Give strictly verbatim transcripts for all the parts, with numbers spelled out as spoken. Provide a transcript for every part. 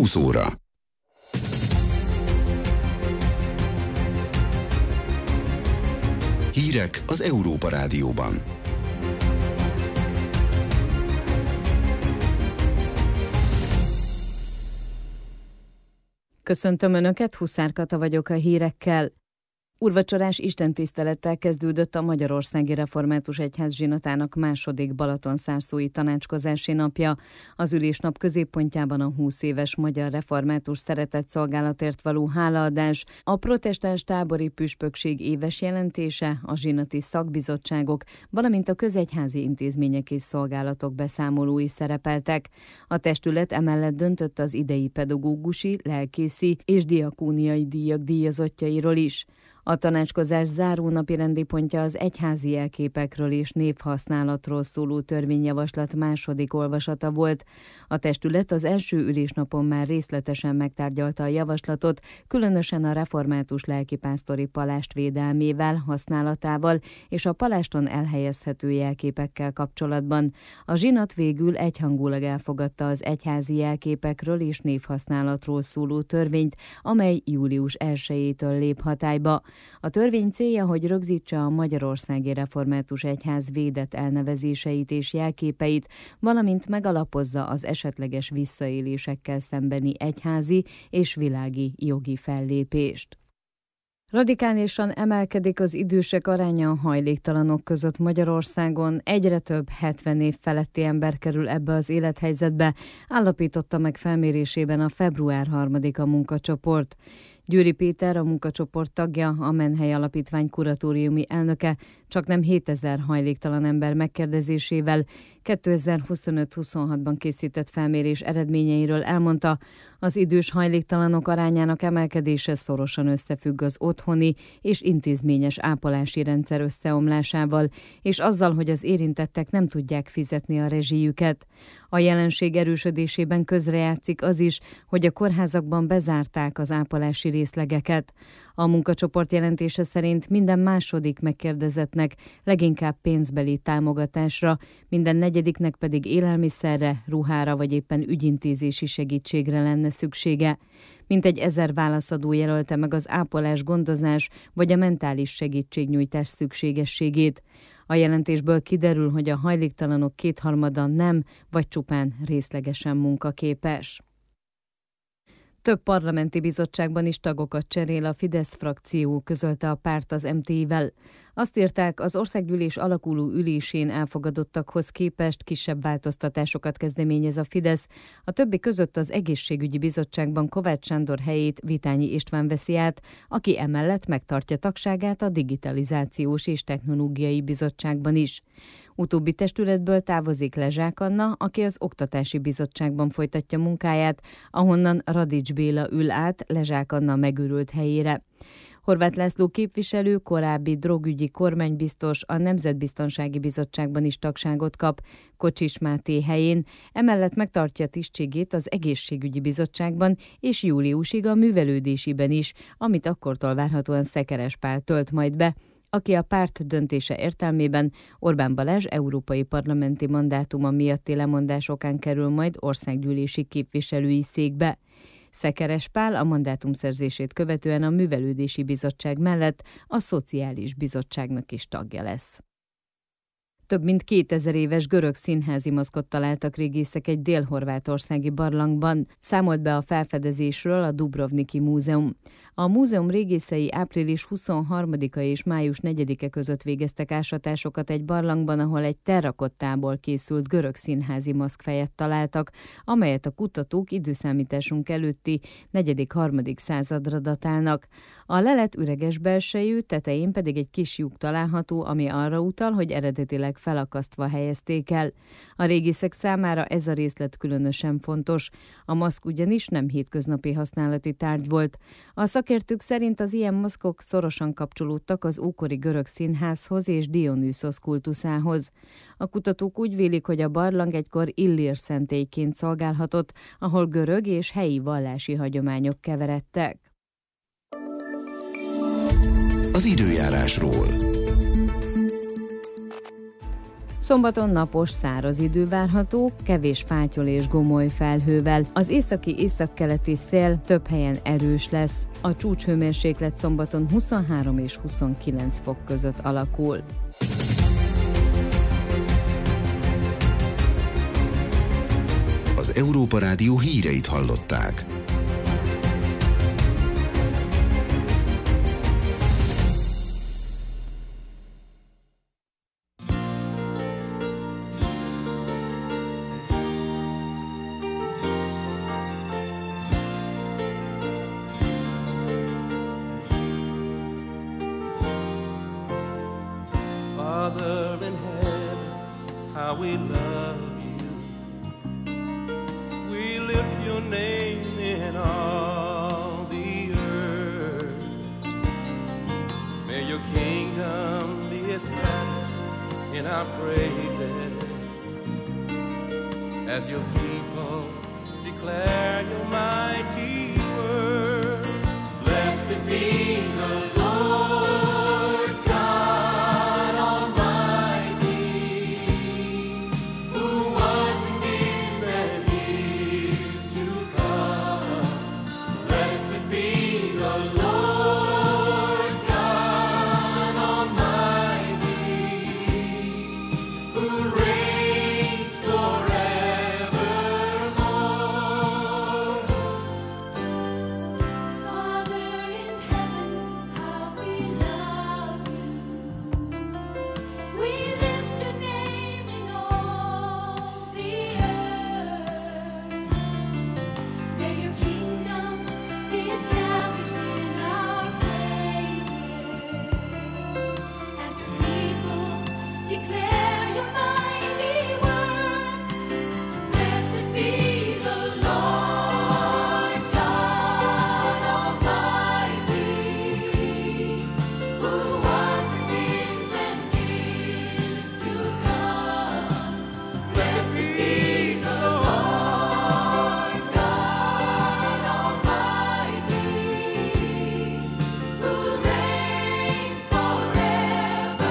húsz óra. Hírek az Európa Rádióban. Köszöntöm Önöket, Huszár Kata vagyok a hírekkel. Úrvacsorás istentisztelettel kezdődött a Magyarországi Református Egyház zsinatának második balatonszárszói tanácskozási napja. Az ülésnap középpontjában a húsz éves Magyar Református Szeretetszolgálatért való hálaadás, a protestáns tábori püspökség éves jelentése, a zsinati szakbizottságok, valamint a közegyházi intézmények és szolgálatok beszámolói szerepeltek. A testület emellett döntött az idei pedagógusi, lelkészi és diakóniai díjak díjazottjairól is. A tanácskozás záró napirendi pontja az egyházi jelképekről és névhasználatról szóló törvényjavaslat második olvasata volt. A testület az első ülésnapon már részletesen megtárgyalta a javaslatot, különösen a református lelkipásztori palást védelmével, használatával és a paláston elhelyezhető jelképekkel kapcsolatban. A zsinat végül egyhangulag elfogadta az egyházi jelképekről és névhasználatról szóló törvényt, amely július elsejétől lép hatályba. A törvény célja, hogy rögzítse a Magyarországi Református Egyház védett elnevezéseit és jelképeit, valamint megalapozza az esetleges visszaélésekkel szembeni egyházi és világi jogi fellépést. Radikálisan emelkedik az idősek aránya a hajléktalanok között Magyarországon, egyre több hetven év feletti ember kerül ebbe az élethelyzetbe, állapította meg felmérésében a február harmadika munkacsoport. Győri Péter, a munkacsoport tagja, a Menhely Alapítvány kuratóriumi elnöke csaknem hétezer hajléktalan ember megkérdezésével kétezer-huszonöt-huszonhatban készített felmérés eredményeiről elmondta, az idős hajléktalanok arányának emelkedése szorosan összefügg az otthoni és intézményes ápolási rendszer összeomlásával, és azzal, hogy az érintettek nem tudják fizetni a rezsijüket. A jelenség erősödésében közrejátszik az is, hogy a kórházakban bezárták az ápolási részlegeket. A munkacsoport jelentése szerint minden második megkérdezettnek leginkább pénzbeli támogatásra, minden negyediknek pedig élelmiszerre, ruhára vagy éppen ügyintézési segítségre lenne szüksége. Mintegy ezer válaszadó jelölte meg az ápolás, gondozás vagy a mentális segítségnyújtás szükségességét. A jelentésből kiderül, hogy a hajléktalanok kétharmada nem vagy csupán részlegesen munkaképes. Több parlamenti bizottságban is tagokat cserél a Fidesz frakció, közölte a párt az em té i-vel. Azt írták, az országgyűlés alakuló ülésén elfogadottakhoz képest kisebb változtatásokat kezdeményez a Fidesz. A többi között az egészségügyi bizottságban Kovács Sándor helyét Vitányi István veszi át, aki emellett megtartja tagságát a digitalizációs és technológiai bizottságban is. Utóbbi testületből távozik Lezsák Anna, aki az oktatási bizottságban folytatja munkáját, ahonnan Radics Béla ül át Lezsák Anna megőrült helyére. Horváth László képviselő, korábbi drogügyi kormánybiztos, a Nemzetbiztonsági Bizottságban is tagságot kap, Kocsis Máté helyén, emellett megtartja tisztségét az Egészségügyi Bizottságban és júliusig a Művelődésiben is, amit akkortól várhatóan Szekeres Pál tölt majd be, aki a párt döntése értelmében Orbán Balázs európai parlamenti mandátuma miatti lemondás okán kerül majd országgyűlési képviselői székbe. Szekeres Pál a mandátumszerzését követően a Művelődési Bizottság mellett a Szociális Bizottságnak is tagja lesz. Több mint kétezer éves görög színházi maszkot találtak régészek egy dél-horvátországi barlangban, számolt be a felfedezésről a Dubrovniki Múzeum. A múzeum régészei április huszonharmadika és május negyedike között végeztek ásatásokat egy barlangban, ahol egy terrakottából készült görög színházi maszkfejet találtak, amelyet a kutatók időszámításunk előtti negyedik-harmadik századra datálnak. A lelet üreges belsejű, tetején pedig egy kis lyuk található, ami arra utal, hogy eredetileg felakasztva helyezték el. A régészek számára ez a részlet különösen fontos. A maszk ugyanis nem hétköznapi használati tárgy volt. A szakértők szerint az ilyen maszkok szorosan kapcsolódtak az ókori görög színházhoz és Dionysos kultuszához. A kutatók úgy vélik, hogy a barlang egykor Illír szentélyként szolgálhatott, ahol görög és helyi vallási hagyományok keveredtek. Az időjárásról. Szombaton napos, száraz idő várható, kevés fátyol és gomoly felhővel. Az északi északkeleti szél több helyen erős lesz. A csúcshőmérséklet szombaton huszonhárom és huszonkilenc fok között alakul. Az Európa Rádió híreit hallották. Father in heaven, how we love you. We lift your name in all the earth. May your kingdom be established in our praises as your people declare your mighty words. Blessed be the Lord God Almighty, who was and is and is to come. Blessed be the Lord God Almighty, who reigns forevermore. Father in heaven, how we love you. We lift your name in all the earth. May your kingdom be established in our praises as your people declare your mighty words. Blessed be the Lord God Almighty, who was and is and is to come. Blessed be the Lord God Almighty, who reigns forevermore.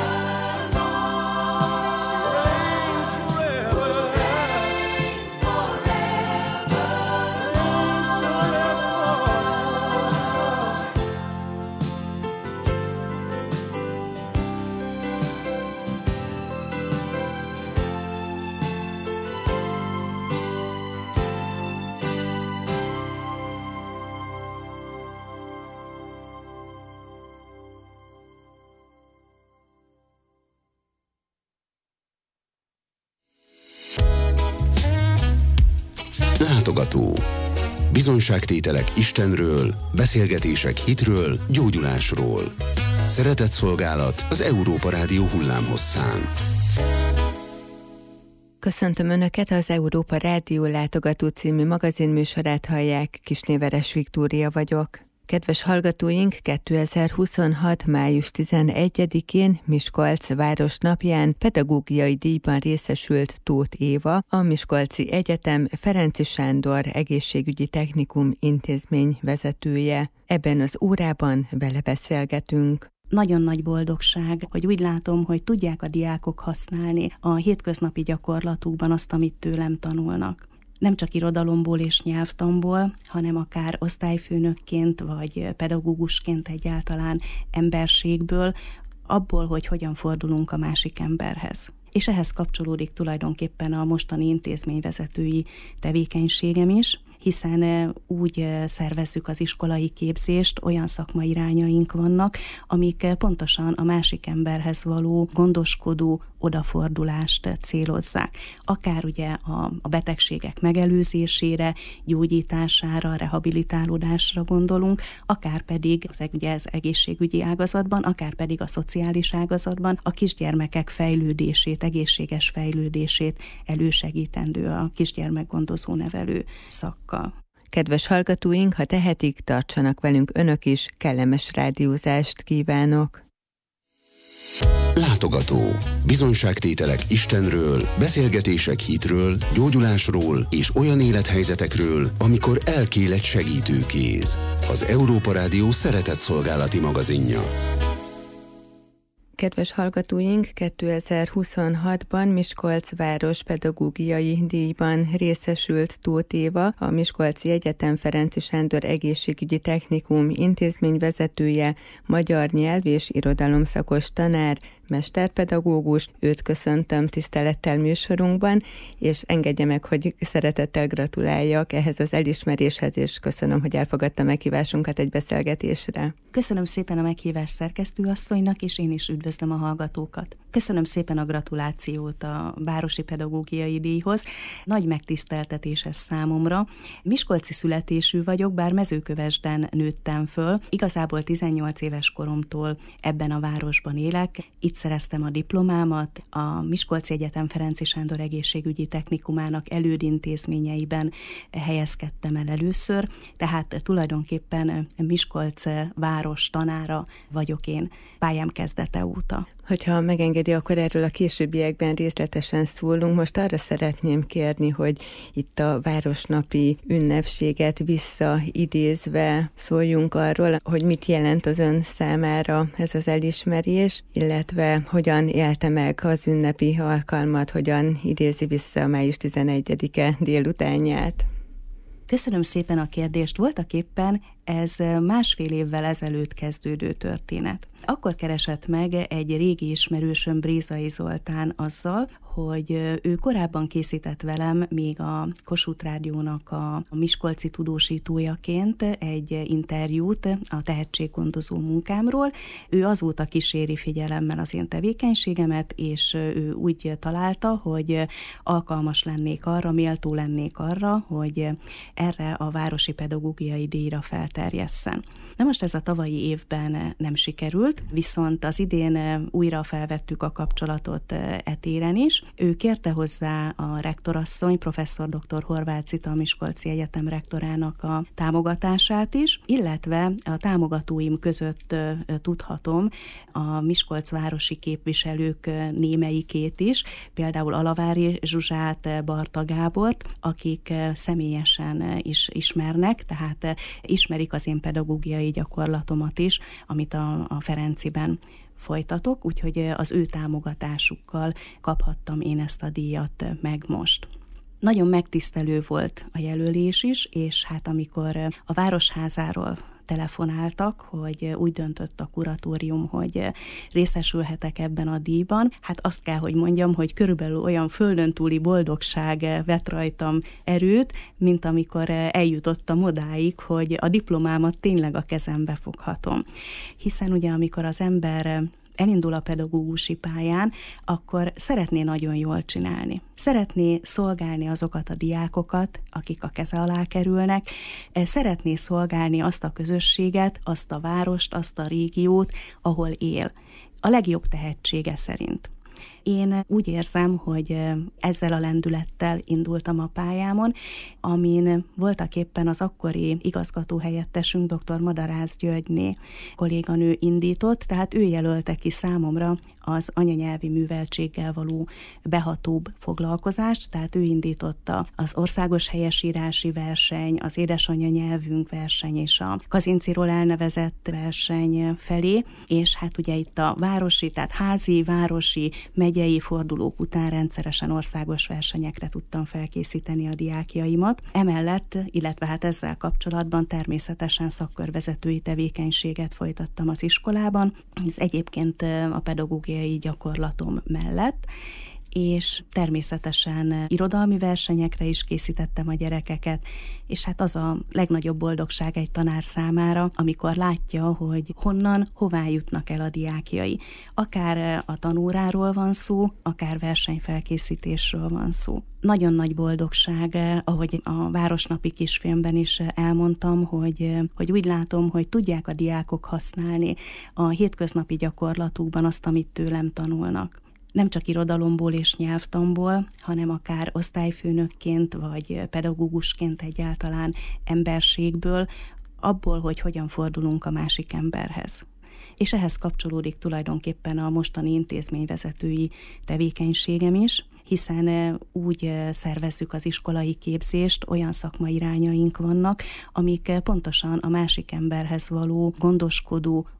Reigns forever. Reigns forevermore. Látogató. Bizonyságtételek Istenről, beszélgetések hitről, gyógyulásról. Szeretetszolgálat az Európa Rádió hullámhosszán. Köszöntöm Önöket, az Európa Rádió Látogató című magazinműsorát hallják, Kisnéveres Viktória vagyok. Kedves hallgatóink, kétezer-huszonhat. május tizenegyedikén Miskolc városnapján pedagógiai díjban részesült Tóth Éva, a Miskolci Egyetem Ferenczy Sándor Egészségügyi Technikum intézmény vezetője. Ebben az órában vele beszélgetünk. Nagyon nagy boldogság, hogy úgy látom, hogy tudják a diákok használni a hétköznapi gyakorlatukban azt, amit tőlem tanulnak. Nem csak irodalomból és nyelvtanból, hanem akár osztályfőnökként vagy pedagógusként egyáltalán emberségből, abból, hogy hogyan fordulunk a másik emberhez. És ehhez kapcsolódik tulajdonképpen a mostani intézményvezetői tevékenységem is, hiszen úgy szervezzük az iskolai képzést, olyan szakmai irányaink vannak, amik pontosan a másik emberhez való gondoskodó odafordulást célozzák. Akár ugye a, a betegségek megelőzésére, gyógyítására, rehabilitálódásra gondolunk, akár pedig az, ugye az egészségügyi ágazatban, akár pedig a szociális ágazatban a kisgyermekek fejlődését, egészséges fejlődését elősegítendő a kisgyermekgondozó nevelő szakkal. Kedves hallgatóink, ha tehetik, tartsanak velünk önök is, kellemes rádiózást kívánok! Látogató. Bizonyságtételek Istenről, beszélgetések hitről, gyógyulásról és olyan élethelyzetekről, amikor elkél egy segítőkéz. Az Európa Rádió szeretetszolgálati magazinja. Kedves hallgatóink, kétezer-huszonhatban Miskolc város pedagógiai díjban részesült Tóth Éva, a Miskolci Egyetem Ferenczy Sándor Egészségügyi Technikum intézményvezetője, magyar nyelv és irodalomszakos tanár, mesterpedagógus. Őt köszöntöm tisztelettel műsorunkban, és engedje meg, hogy szeretettel gratuláljak ehhez az elismeréshez, és köszönöm, hogy elfogadta meghívásunkat egy beszélgetésre. Köszönöm szépen a meghívást szerkesztőasszonynak, és én is üdvözlöm a hallgatókat. Köszönöm szépen a gratulációt a Városi Pedagógiai Díjhoz. Nagy megtiszteltetés ez számomra. Miskolci születésű vagyok, bár Mezőkövesden nőttem föl. Igazából tizennyolc éves koromtól ebben a városban élek. Itt szereztem a diplomámat, a Miskolci Egyetem Ferenczy Sándor Egészségügyi Technikumának elődintézményeiben helyezkedtem el először, tehát tulajdonképpen Miskolc város tanára vagyok én pályám kezdete óta. Hogyha megengedi, akkor erről a későbbiekben részletesen szólunk. Most arra szeretném kérni, hogy itt a városnapi ünnepséget visszaidézve szóljunk arról, hogy mit jelent az ön számára ez az elismerés, illetve hogyan élte meg az ünnepi alkalmat, hogyan idézi vissza a május tizenegyedike délutánját. Köszönöm szépen a kérdést. Voltak éppen ez másfél évvel ezelőtt kezdődő történet. Akkor keresett meg egy régi ismerősöm, Brézai Zoltán azzal, hogy ő korábban készített velem még a Kossuth Rádiónak a miskolci tudósítójaként egy interjút a tehetséggondozó munkámról. Ő azóta kíséri figyelemmel az én tevékenységemet, és ő úgy találta, hogy alkalmas lennék arra, méltó lennék arra, hogy erre a Városi Pedagógiai Díjra felterjesszen. Na most ez a tavalyi évben nem sikerült, viszont az idén újra felvettük a kapcsolatot e téren is. Ő kérte hozzá a rektorasszony, professzor dr. Horváth Zita, a Miskolci Egyetem rektorának a támogatását is, illetve a támogatóim között tudhatom a Miskolc városi képviselők némelyikét is, például Alavári Zsuzsát, Barta Gábort, akik személyesen is ismernek, tehát ismerik az én pedagógiai gyakorlatomat is, amit a, a Ferenciben folytatok, úgyhogy az ő támogatásukkal kaphattam én ezt a díjat meg most. Nagyon megtisztelő volt a jelölés is, és hát amikor a Városházáról telefonáltak, hogy úgy döntött a kuratórium, hogy részesülhetek ebben a díjban. Hát azt kell, hogy mondjam, hogy körülbelül olyan földön túli boldogság vett rajtam erőt, mint amikor eljutottam odáig, hogy a diplomámat tényleg a kezembe foghatom. Hiszen ugye amikor az ember elindul a pedagógusi pályán, akkor szeretné nagyon jól csinálni. Szeretné szolgálni azokat a diákokat, akik a keze alá kerülnek, szeretné szolgálni azt a közösséget, azt a várost, azt a régiót, ahol él. A legjobb tehetsége szerint. Én úgy érzem, hogy ezzel a lendülettel indultam a pályámon, amin voltak éppen az akkori igazgatóhelyettesünk, dr. Madarász Györgyné kolléganő indított, tehát ő jelölte ki számomra az anyanyelvi műveltséggel való behatóbb foglalkozást, tehát ő indította az országos helyesírási verseny, az édesanyanyelvünk verseny és a Kazinciról elnevezett verseny felé, és hát ugye itt a városi, tehát házi, városi, megyei fordulók után rendszeresen országos versenyekre tudtam felkészíteni a diákjaimat. Emellett, illetve hát ezzel kapcsolatban természetesen szakkörvezetői tevékenységet folytattam az iskolában, ez egyébként a pedagógiai gyakorlatom mellett, és természetesen irodalmi versenyekre is készítettem a gyerekeket, és hát az a legnagyobb boldogság egy tanár számára, amikor látja, hogy honnan, hová jutnak el a diákjai. Akár a tanóráról van szó, akár versenyfelkészítésről van szó. Nagyon nagy boldogság, ahogy a Városnapi kisfilmben is elmondtam, hogy, hogy úgy látom, hogy tudják a diákok használni a hétköznapi gyakorlatukban azt, amit tőlem tanulnak. Nem csak irodalomból és nyelvtanból, hanem akár osztályfőnökként, vagy pedagógusként egyáltalán emberségből, abból, hogy hogyan fordulunk a másik emberhez. És ehhez kapcsolódik tulajdonképpen a mostani intézményvezetői tevékenységem is, hiszen úgy szervezzük az iskolai képzést, olyan szakmairányaink vannak, amik pontosan a másik emberhez való gondoskodó,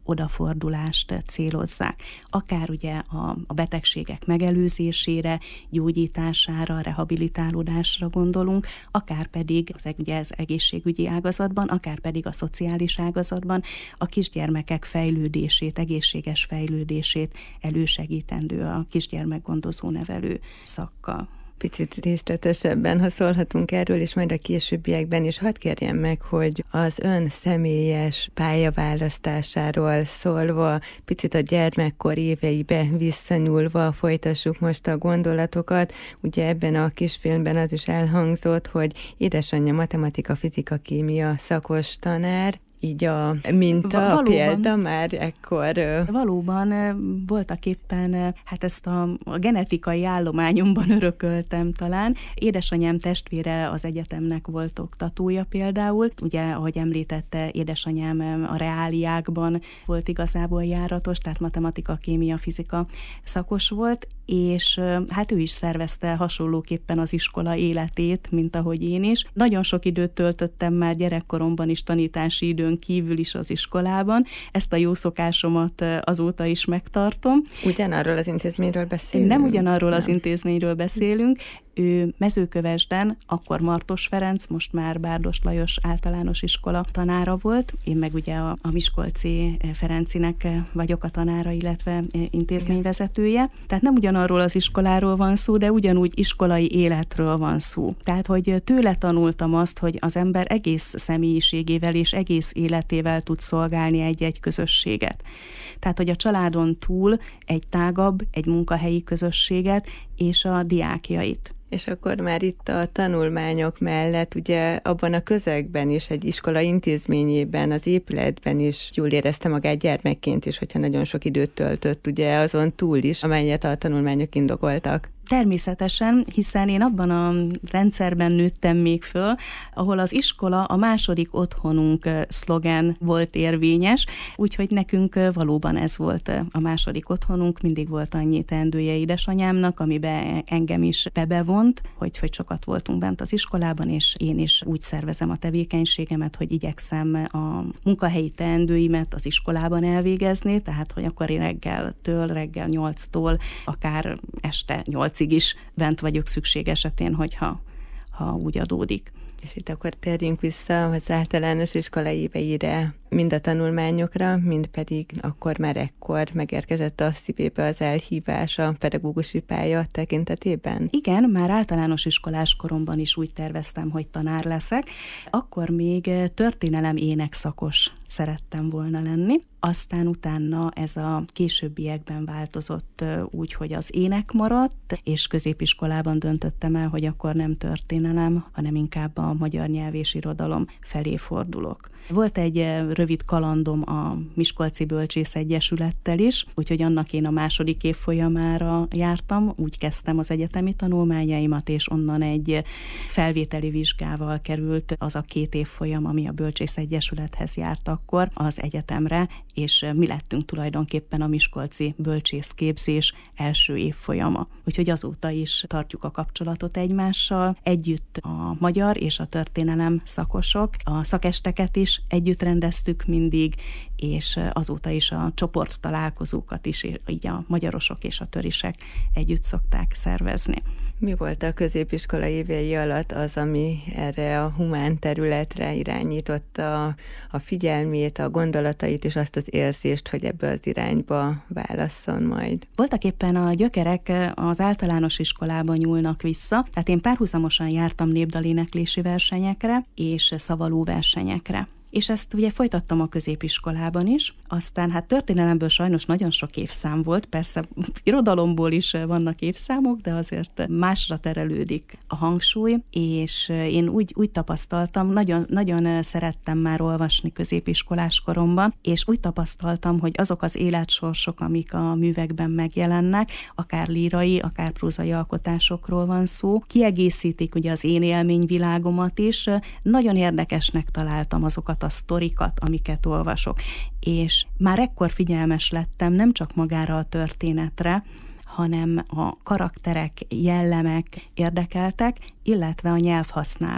odafordulást célozzák. Akár ugye a, a betegségek megelőzésére, gyógyítására, rehabilitálódásra gondolunk, akár pedig az, ugye az egészségügyi ágazatban, akár pedig a szociális ágazatban a kisgyermekek fejlődését, egészséges fejlődését elősegítendő a kisgyermekgondozó nevelő szakkal. Picit részletesebben, ha szólhatunk erről, és majd a későbbiekben is hadd kérjem meg, hogy az ön személyes pályaválasztásáról szólva, picit a gyermekkor éveibe visszanyúlva folytassuk most a gondolatokat. Ugye ebben a kisfilmben az is elhangzott, hogy édesanyja matematika, fizika, kémia szakos tanár, így a minta, valóban, a példa már ekkor... Valóban voltak éppen, hát ezt a, a genetikai állományomban örököltem talán. Édesanyám testvére az egyetemnek volt oktatója például. Ugye, ahogy említette, édesanyám a reáliákban volt igazából járatos, tehát matematika, kémia, fizika szakos volt, és hát ő is szervezte hasonlóképpen az iskola életét, mint ahogy én is. Nagyon sok időt töltöttem már gyerekkoromban is tanítási időn kívül is az iskolában. Ezt a jó szokásomat azóta is megtartom. Ugyanarról az intézményről beszélünk? Nem ugyanarról Nem. az intézményről beszélünk. Ő Mezőkövesden, akkor Martos Ferenc, most már Bárdos Lajos általános iskola tanára volt. Én meg ugye a, a Miskolci Ferencinek vagyok a tanára, illetve intézményvezetője. Tehát nem ugyanarról az iskoláról van szó, de ugyanúgy iskolai életről van szó. Tehát, hogy tőle tanultam azt, hogy az ember egész személyiségével és egész életével tud szolgálni egy-egy közösséget. Tehát, hogy a családon túl egy tágabb, egy munkahelyi közösséget és a diákjait. És akkor már itt a tanulmányok mellett, ugye abban a közegben is, egy iskola intézményében, az épületben is jól érezte magát gyermekként is, hogyha nagyon sok időt töltött, ugye azon túl is, amelyet a tanulmányok indokoltak. Természetesen, hiszen én abban a rendszerben nőttem még föl, ahol az iskola a második otthonunk szlogen volt érvényes, úgyhogy nekünk valóban ez volt a második otthonunk, mindig volt annyi teendője édesanyámnak, amiben engem is bebevont, hogy, hogy sokat voltunk bent az iskolában, és én is úgy szervezem a tevékenységemet, hogy igyekszem a munkahelyi teendőimet az iskolában elvégezni, tehát hogy akkor én reggeltől, reggel nyolctól, akár este nyolc is bent vagyok szükség esetén, hogyha ha úgy adódik. És itt akkor térjünk vissza az általános iskola éveire, mind a tanulmányokra, mind pedig akkor már ekkor megérkezett a szívébe az elhívás a pedagógusi pálya tekintetében? Igen, már általános iskolás koromban is úgy terveztem, hogy tanár leszek. Akkor még történelem énekszakos szerettem volna lenni. Aztán utána ez a későbbiekben változott úgy, hogy az ének maradt, és középiskolában döntöttem el, hogy akkor nem történelem, hanem inkább a magyar nyelv és irodalom felé fordulok. Volt egy rövid kalandom a Miskolci Bölcsész Egyesülettel is, úgyhogy annak én a második év folyamára jártam, úgy kezdtem az egyetemi tanulmányaimat, és onnan egy felvételi vizsgával került az a két év folyam, ami a Bölcsész Egyesülethez járt akkor az egyetemre, és mi lettünk tulajdonképpen a miskolci bölcsészképzés első évfolyama. Úgyhogy azóta is tartjuk a kapcsolatot egymással. Együtt a magyar és a történelem szakosok, a szakesteket is együtt rendeztük mindig, és azóta is a csoport találkozókat is, így a magyarosok és a törisek együtt szokták szervezni. Mi volt a középiskola évei alatt az, ami erre a humán területre irányította a figyelmét, a gondolatait és azt az érzést, hogy ebbe az irányba válasszon majd? Voltak éppen a gyökerek az általános iskolában nyúlnak vissza, tehát én párhuzamosan jártam népdaléneklési versenyekre és szavaló versenyekre. És ezt ugye folytattam a középiskolában is, aztán hát történelemből sajnos nagyon sok évszám volt, persze irodalomból is vannak évszámok, de azért másra terelődik a hangsúly, és én úgy, úgy tapasztaltam, nagyon, nagyon szerettem már olvasni középiskolás koromban, és úgy tapasztaltam, hogy azok az életsorsok, amik a művekben megjelennek, akár lírai, akár prózai alkotásokról van szó, kiegészítik ugye az én élményvilágomat is, nagyon érdekesnek találtam azokat a sztorikat, amiket olvasok. És már ekkor figyelmes lettem nem csak magára a történetre, hanem a karakterek, jellemek érdekeltek, illetve a nyelvhasználat.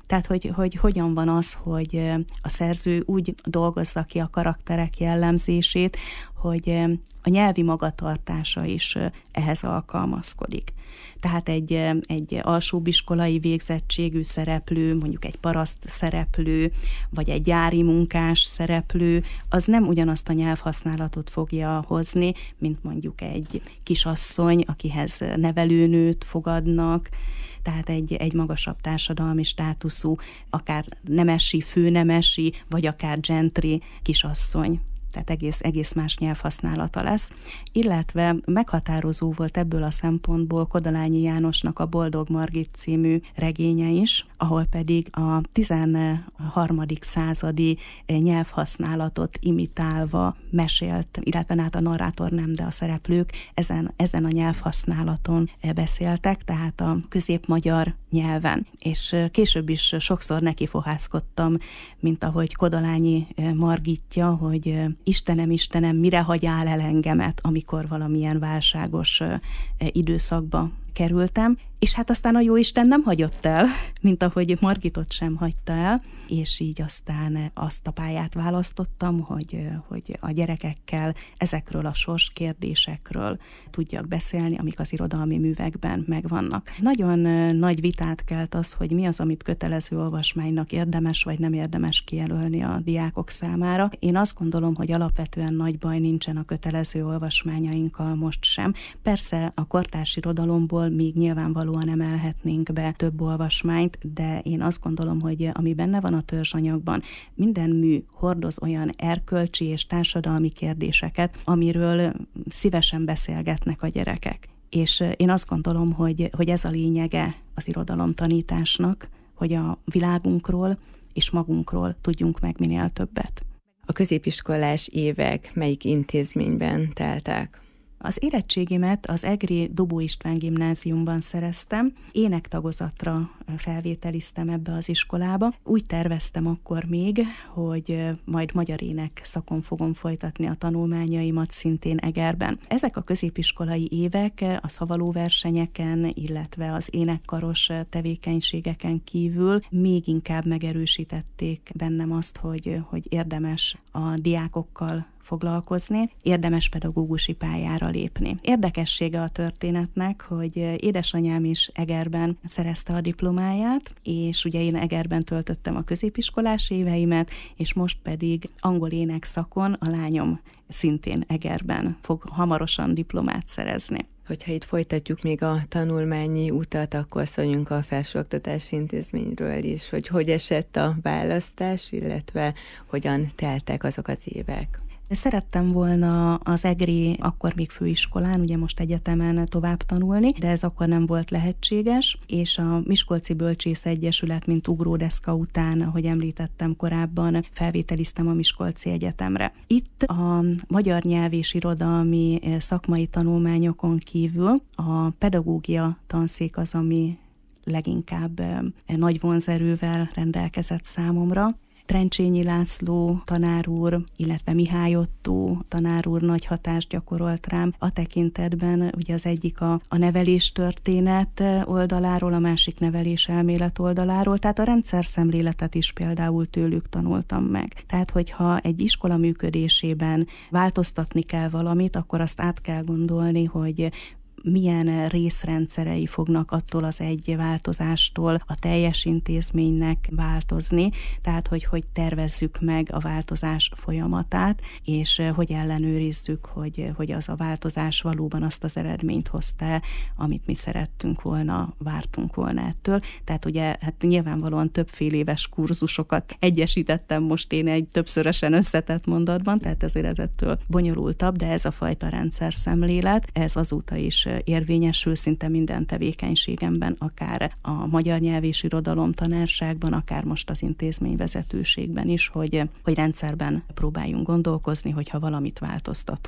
Tehát, hogy, hogy hogyan van az, hogy a szerző úgy dolgozza ki a karakterek jellemzését, hogy a nyelvi magatartása is ehhez alkalmazkodik. Tehát egy, egy alsóbiskolai végzettségű szereplő, mondjuk egy paraszt szereplő, vagy egy gyári munkás szereplő, az nem ugyanazt a nyelvhasználatot fogja hozni, mint mondjuk egy kisasszony, akihez nevelőnőt fogadnak, tehát egy, egy magasabb társadalmi státuszú, akár nemesi, főnemesi, vagy akár gentry kisasszony. Tehát egész, egész más nyelvhasználata lesz. Illetve meghatározó volt ebből a szempontból Kodolányi Jánosnak a Boldog Margit című regénye is, ahol pedig a tizenharmadik századi nyelvhasználatot imitálva mesélt, illetve hát a narrátor nem, de a szereplők ezen, ezen a nyelvhasználaton beszéltek, tehát a középmagyar nyelven. És később is sokszor nekifohászkodtam, mint ahogy Kodolányi Margitja, hogy Istenem, Istenem, mire hagyjál el engemet, amikor valamilyen válságos időszakba kerültem, és hát aztán a Jóisten nem hagyott el, mint ahogy Margitot sem hagyta el, és így aztán azt a pályát választottam, hogy, hogy a gyerekekkel ezekről a sorskérdésekről tudjak beszélni, amik az irodalmi művekben megvannak. Nagyon nagy vitát kelt az, hogy mi az, amit kötelező olvasmánynak érdemes vagy nem érdemes kijelölni a diákok számára. Én azt gondolom, hogy alapvetően nagy baj nincsen a kötelező olvasmányainkkal most sem. Persze a kortárs irodalomból még nyilvánvalóan emelhetnénk be több olvasmányt, de én azt gondolom, hogy ami benne van a törzsanyagban, minden mű hordoz olyan erkölcsi és társadalmi kérdéseket, amiről szívesen beszélgetnek a gyerekek. És én azt gondolom, hogy, hogy ez a lényege az irodalomtanításnak, hogy a világunkról és magunkról tudjunk meg minél többet. A középiskolás évek melyik intézményben teltek? Az érettségimet az egri Dobó István gimnáziumban szereztem, énektagozatra felvételiztem ebbe az iskolába. Úgy terveztem akkor még, hogy majd magyar ének szakon fogom folytatni a tanulmányaimat szintén Egerben. Ezek a középiskolai évek a szavalóversenyeken, illetve az énekkaros tevékenységeken kívül még inkább megerősítették bennem azt, hogy, hogy érdemes a diákokkal foglalkozni, érdemes pedagógusi pályára lépni. Érdekessége a történetnek, hogy édesanyám is Egerben szerezte a diplomáját, és ugye én Egerben töltöttem a középiskolás éveimet, és most pedig angol ének szakon a lányom szintén Egerben fog hamarosan diplomát szerezni. Hogyha itt folytatjuk még a tanulmányi utat, akkor szóljunk a felsőoktatási intézményről is, hogy hogy esett a választás, illetve hogyan teltek azok az évek. Szerettem volna az egri, akkor még főiskolán, ugye most egyetemen tovább tanulni, de ez akkor nem volt lehetséges, és a Miskolci Bölcsész Egyesület, mint ugródeszka után, ahogy említettem korábban, felvételiztem a Miskolci Egyetemre. Itt a magyar nyelv és irodalmi szakmai tanulmányokon kívül a pedagógia tanszék az, ami leginkább nagy vonzerővel rendelkezett számomra. Trencsényi László tanár úr, illetve Mihály Ottó tanár úr nagy hatást gyakorolt rám a tekintetben, ugye az egyik a, a neveléstörténet oldaláról, a másik neveléselmélet oldaláról, tehát a rendszerszemléletet is például tőlük tanultam meg. Tehát, hogyha egy iskola működésében változtatni kell valamit, akkor azt át kell gondolni, hogy milyen részrendszerei fognak attól az egy változástól a teljes intézménynek változni, tehát hogy hogy tervezzük meg a változás folyamatát, és hogy ellenőrizzük, hogy, hogy az a változás valóban azt az eredményt hozta, amit mi szerettünk volna, vártunk volna ettől. Tehát ugye hát nyilvánvalóan többféle éves kurzusokat egyesítettem most én egy többszörösen összetett mondatban, tehát ezért ez ettől bonyolultabb, de ez a fajta rendszer szemlélet, ez azóta is érvényesül szinte minden tevékenységemben, akár a magyar nyelv és irodalom tanárságban, akár most az intézményvezetőségben is, hogy, hogy rendszerben próbáljunk gondolkozni, hogyha valamit változtatunk.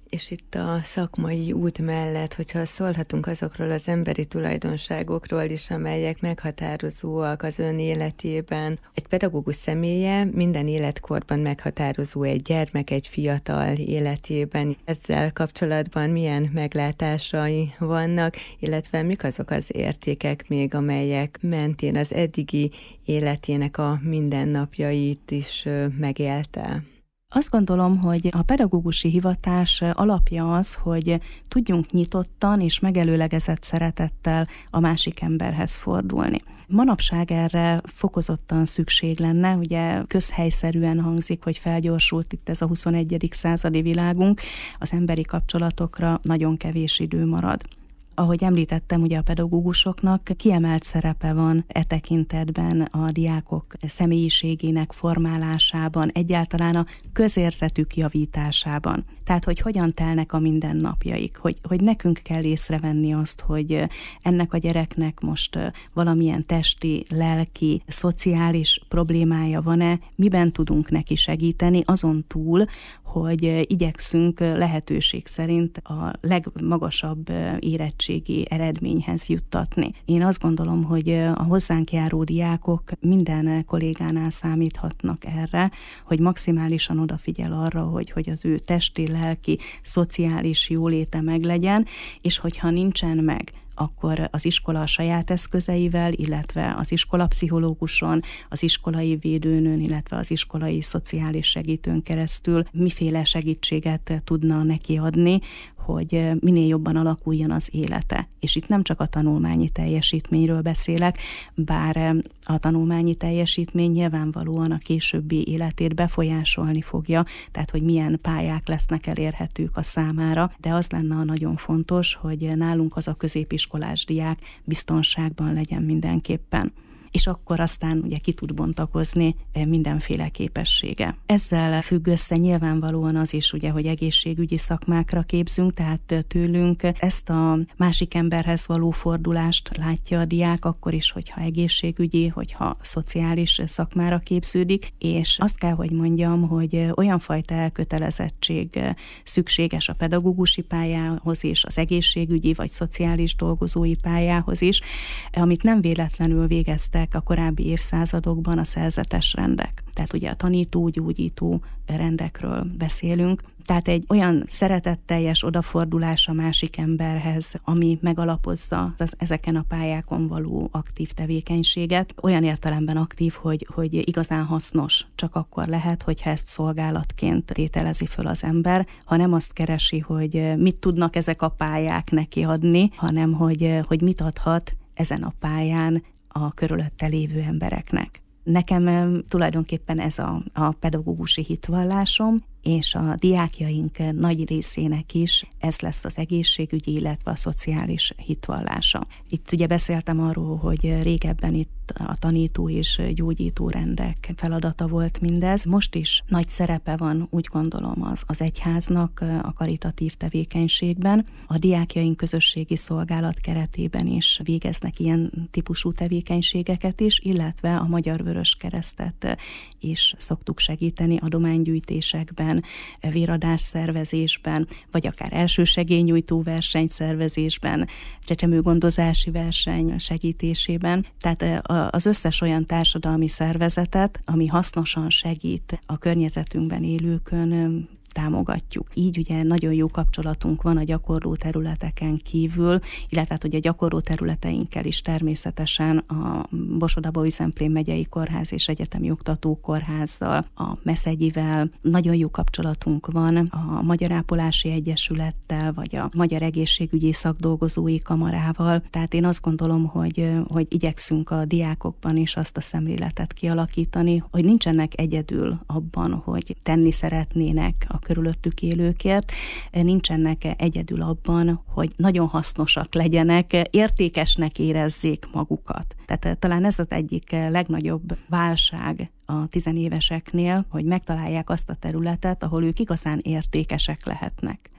És itt a szakmai út mellett, hogyha szólhatunk azokról az emberi tulajdonságokról is, amelyek meghatározóak az ön életében. Egy pedagógus személye minden életkorban meghatározó, egy gyermek, egy fiatal életében. Ezzel kapcsolatban milyen meglátásai vannak, illetve mik azok az értékek még, amelyek mentén az eddigi életének a mindennapjait is megélte? Azt gondolom, hogy a pedagógusi hivatás alapja az, hogy tudjunk nyitottan és megelőlegezett szeretettel a másik emberhez fordulni. Manapság erre fokozottan szükség lenne, ugye közhelyszerűen hangzik, hogy felgyorsult itt ez a huszonegyedik századi világunk, az emberi kapcsolatokra nagyon kevés idő marad. Ahogy említettem, ugye a pedagógusoknak kiemelt szerepe van e tekintetben a diákok személyiségének formálásában, egyáltalán a közérzetük javításában. Tehát, hogy hogyan telnek a mindennapjaik, hogy, hogy nekünk kell észrevenni azt, hogy ennek a gyereknek most valamilyen testi, lelki, szociális problémája van-e, miben tudunk neki segíteni, azon túl, hogy igyekszünk lehetőség szerint a legmagasabb érettségi eredményhez juttatni. Én azt gondolom, hogy a hozzánk járó diákok minden kollégánál számíthatnak erre, hogy maximálisan odafigyel arra, hogy, hogy az ő testi, lelki, szociális jóléte meglegyen, és hogyha nincsen meg, akkor az iskola a saját eszközeivel, illetve az iskolapszichológuson, az iskolai védőnőn, illetve az iskolai szociális segítőn keresztül miféle segítséget tudna neki adni, hogy minél jobban alakuljon az élete. És itt nem csak a tanulmányi teljesítményről beszélek, bár a tanulmányi teljesítmény nyilvánvalóan a későbbi életét befolyásolni fogja, tehát hogy milyen pályák lesznek elérhetők a számára, de az lenne nagyon fontos, hogy nálunk az a középiskolás diák biztonságban legyen mindenképpen. És akkor aztán ugye ki tud bontakozni mindenféle képessége. Ezzel függ össze nyilvánvalóan az is, ugye, hogy egészségügyi szakmákra képzünk, tehát tőlünk ezt a másik emberhez való fordulást látja a diák, akkor is, hogyha egészségügyi, hogyha szociális szakmára képződik, és azt kell, hogy mondjam, hogy olyan fajta elkötelezettség szükséges a pedagógusi pályához is, az egészségügyi vagy szociális dolgozói pályához is, amit nem véletlenül végeztek a korábbi évszázadokban a szerzetes rendek. Tehát ugye a tanító, gyógyító rendekről beszélünk. Tehát egy olyan szeretetteljes odafordulás a másik emberhez, ami megalapozza az ezeken a pályákon való aktív tevékenységet. Olyan értelemben aktív, hogy, hogy igazán hasznos. Csak akkor lehet, hogyha ezt szolgálatként tételezi föl az ember, ha nem azt keresi, hogy mit tudnak ezek a pályák neki adni, hanem hogy, hogy mit adhat ezen a pályán a körülötte lévő embereknek. Nekem tulajdonképpen ez a, a pedagógusi hitvallásom, és a diákjaink nagy részének is ez lesz az egészségügyi, illetve a szociális hitvallása. Itt ugye beszéltem arról, hogy régebben itt a tanító és gyógyító rendek feladata volt mindez. Most is nagy szerepe van, úgy gondolom, az, az egyháznak a karitatív tevékenységben. A diákjaink közösségi szolgálat keretében is végeznek ilyen típusú tevékenységeket is, illetve a Magyar Vöröskeresztet is szoktuk segíteni adománygyűjtésekben, véradás szervezésben, vagy akár elsősegélynyújtó versenyszervezésben, csecsemőgondozási verseny segítésében. Tehát az összes olyan társadalmi szervezetet, ami hasznosan segít a környezetünkben élőkön, támogatjuk. Így ugye nagyon jó kapcsolatunk van a gyakorló területeken kívül, illetve hát, hogy a gyakorló területeinkkel is természetesen a Borsod-Abaúj-Zemplén megyei kórház és egyetemi oktatókórházzal, a Meszegyivel nagyon jó kapcsolatunk van, a Magyar Ápolási Egyesülettel, vagy a Magyar Egészségügyi Szakdolgozói Kamarával. Tehát én azt gondolom, hogy, hogy igyekszünk a diákokban is azt a szemléletet kialakítani, hogy nincsenek egyedül abban, hogy tenni szeretnének a körülöttük élőkért, nincsenek egyedül abban, hogy nagyon hasznosak legyenek, értékesnek érezzék magukat. Tehát talán ez az egyik legnagyobb válság a tizenéveseknél, hogy megtalálják azt a területet, ahol ők igazán értékesek lehetnek.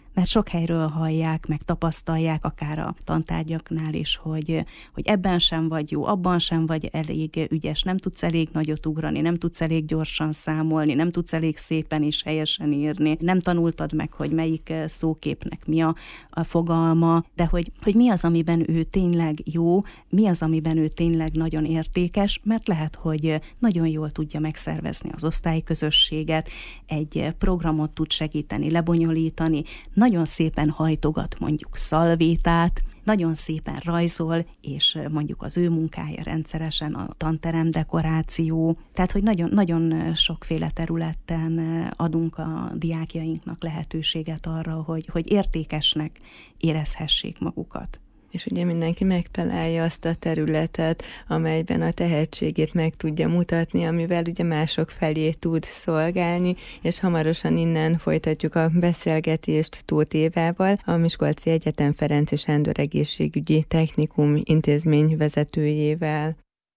Mert sok helyről hallják, meg tapasztalják, akár a tantárgyaknál is, hogy, hogy ebben sem vagy jó, abban sem vagy elég ügyes, nem tudsz elég nagyot ugrani, nem tudsz elég gyorsan számolni, nem tudsz elég szépen és helyesen írni, nem tanultad meg, hogy melyik szóképnek mi a, a fogalma, de hogy, hogy mi az, amiben ő tényleg jó, mi az, amiben ő tényleg nagyon értékes, mert lehet, hogy nagyon jól tudja megszervezni az osztályközösséget, egy programot tud segíteni, lebonyolítani, nagyon szépen hajtogat mondjuk szalvétát, nagyon szépen rajzol, és mondjuk az ő munkája rendszeresen a tanterem dekoráció. Tehát, hogy nagyon, nagyon sokféle területen adunk a diákjainknak lehetőséget arra, hogy, hogy értékesnek érezhessék magukat. És ugye mindenki megtalálja azt a területet, amelyben a tehetségét meg tudja mutatni, amivel ugye mások felé tud szolgálni, és hamarosan innen folytatjuk a beszélgetést Tóth Évával, a Miskolci Egyetem Ferenczy Sándor Egészségügyi Technikum intézmény vezetőjével.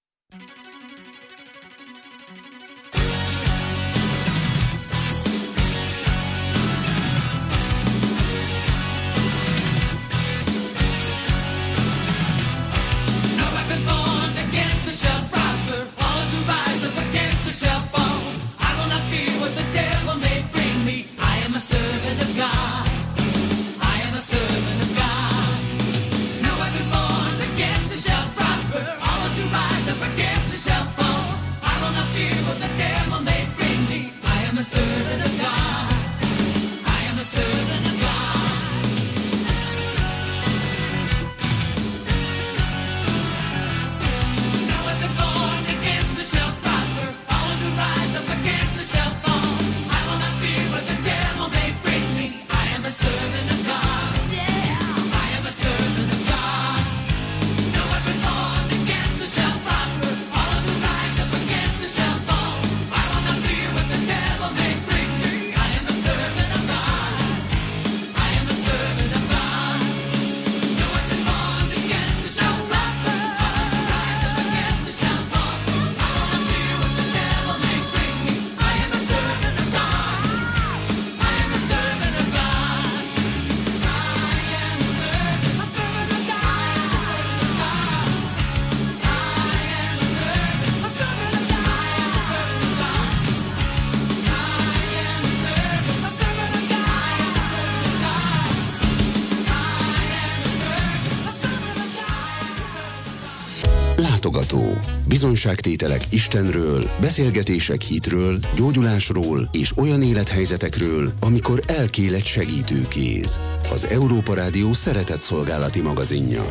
Látogató. Bizonyságtételek Istenről, beszélgetések hitről, gyógyulásról és olyan élethelyzetekről, amikor elkél egy segítőkéz. Az Európa Rádió szeretett szolgálati magazinja.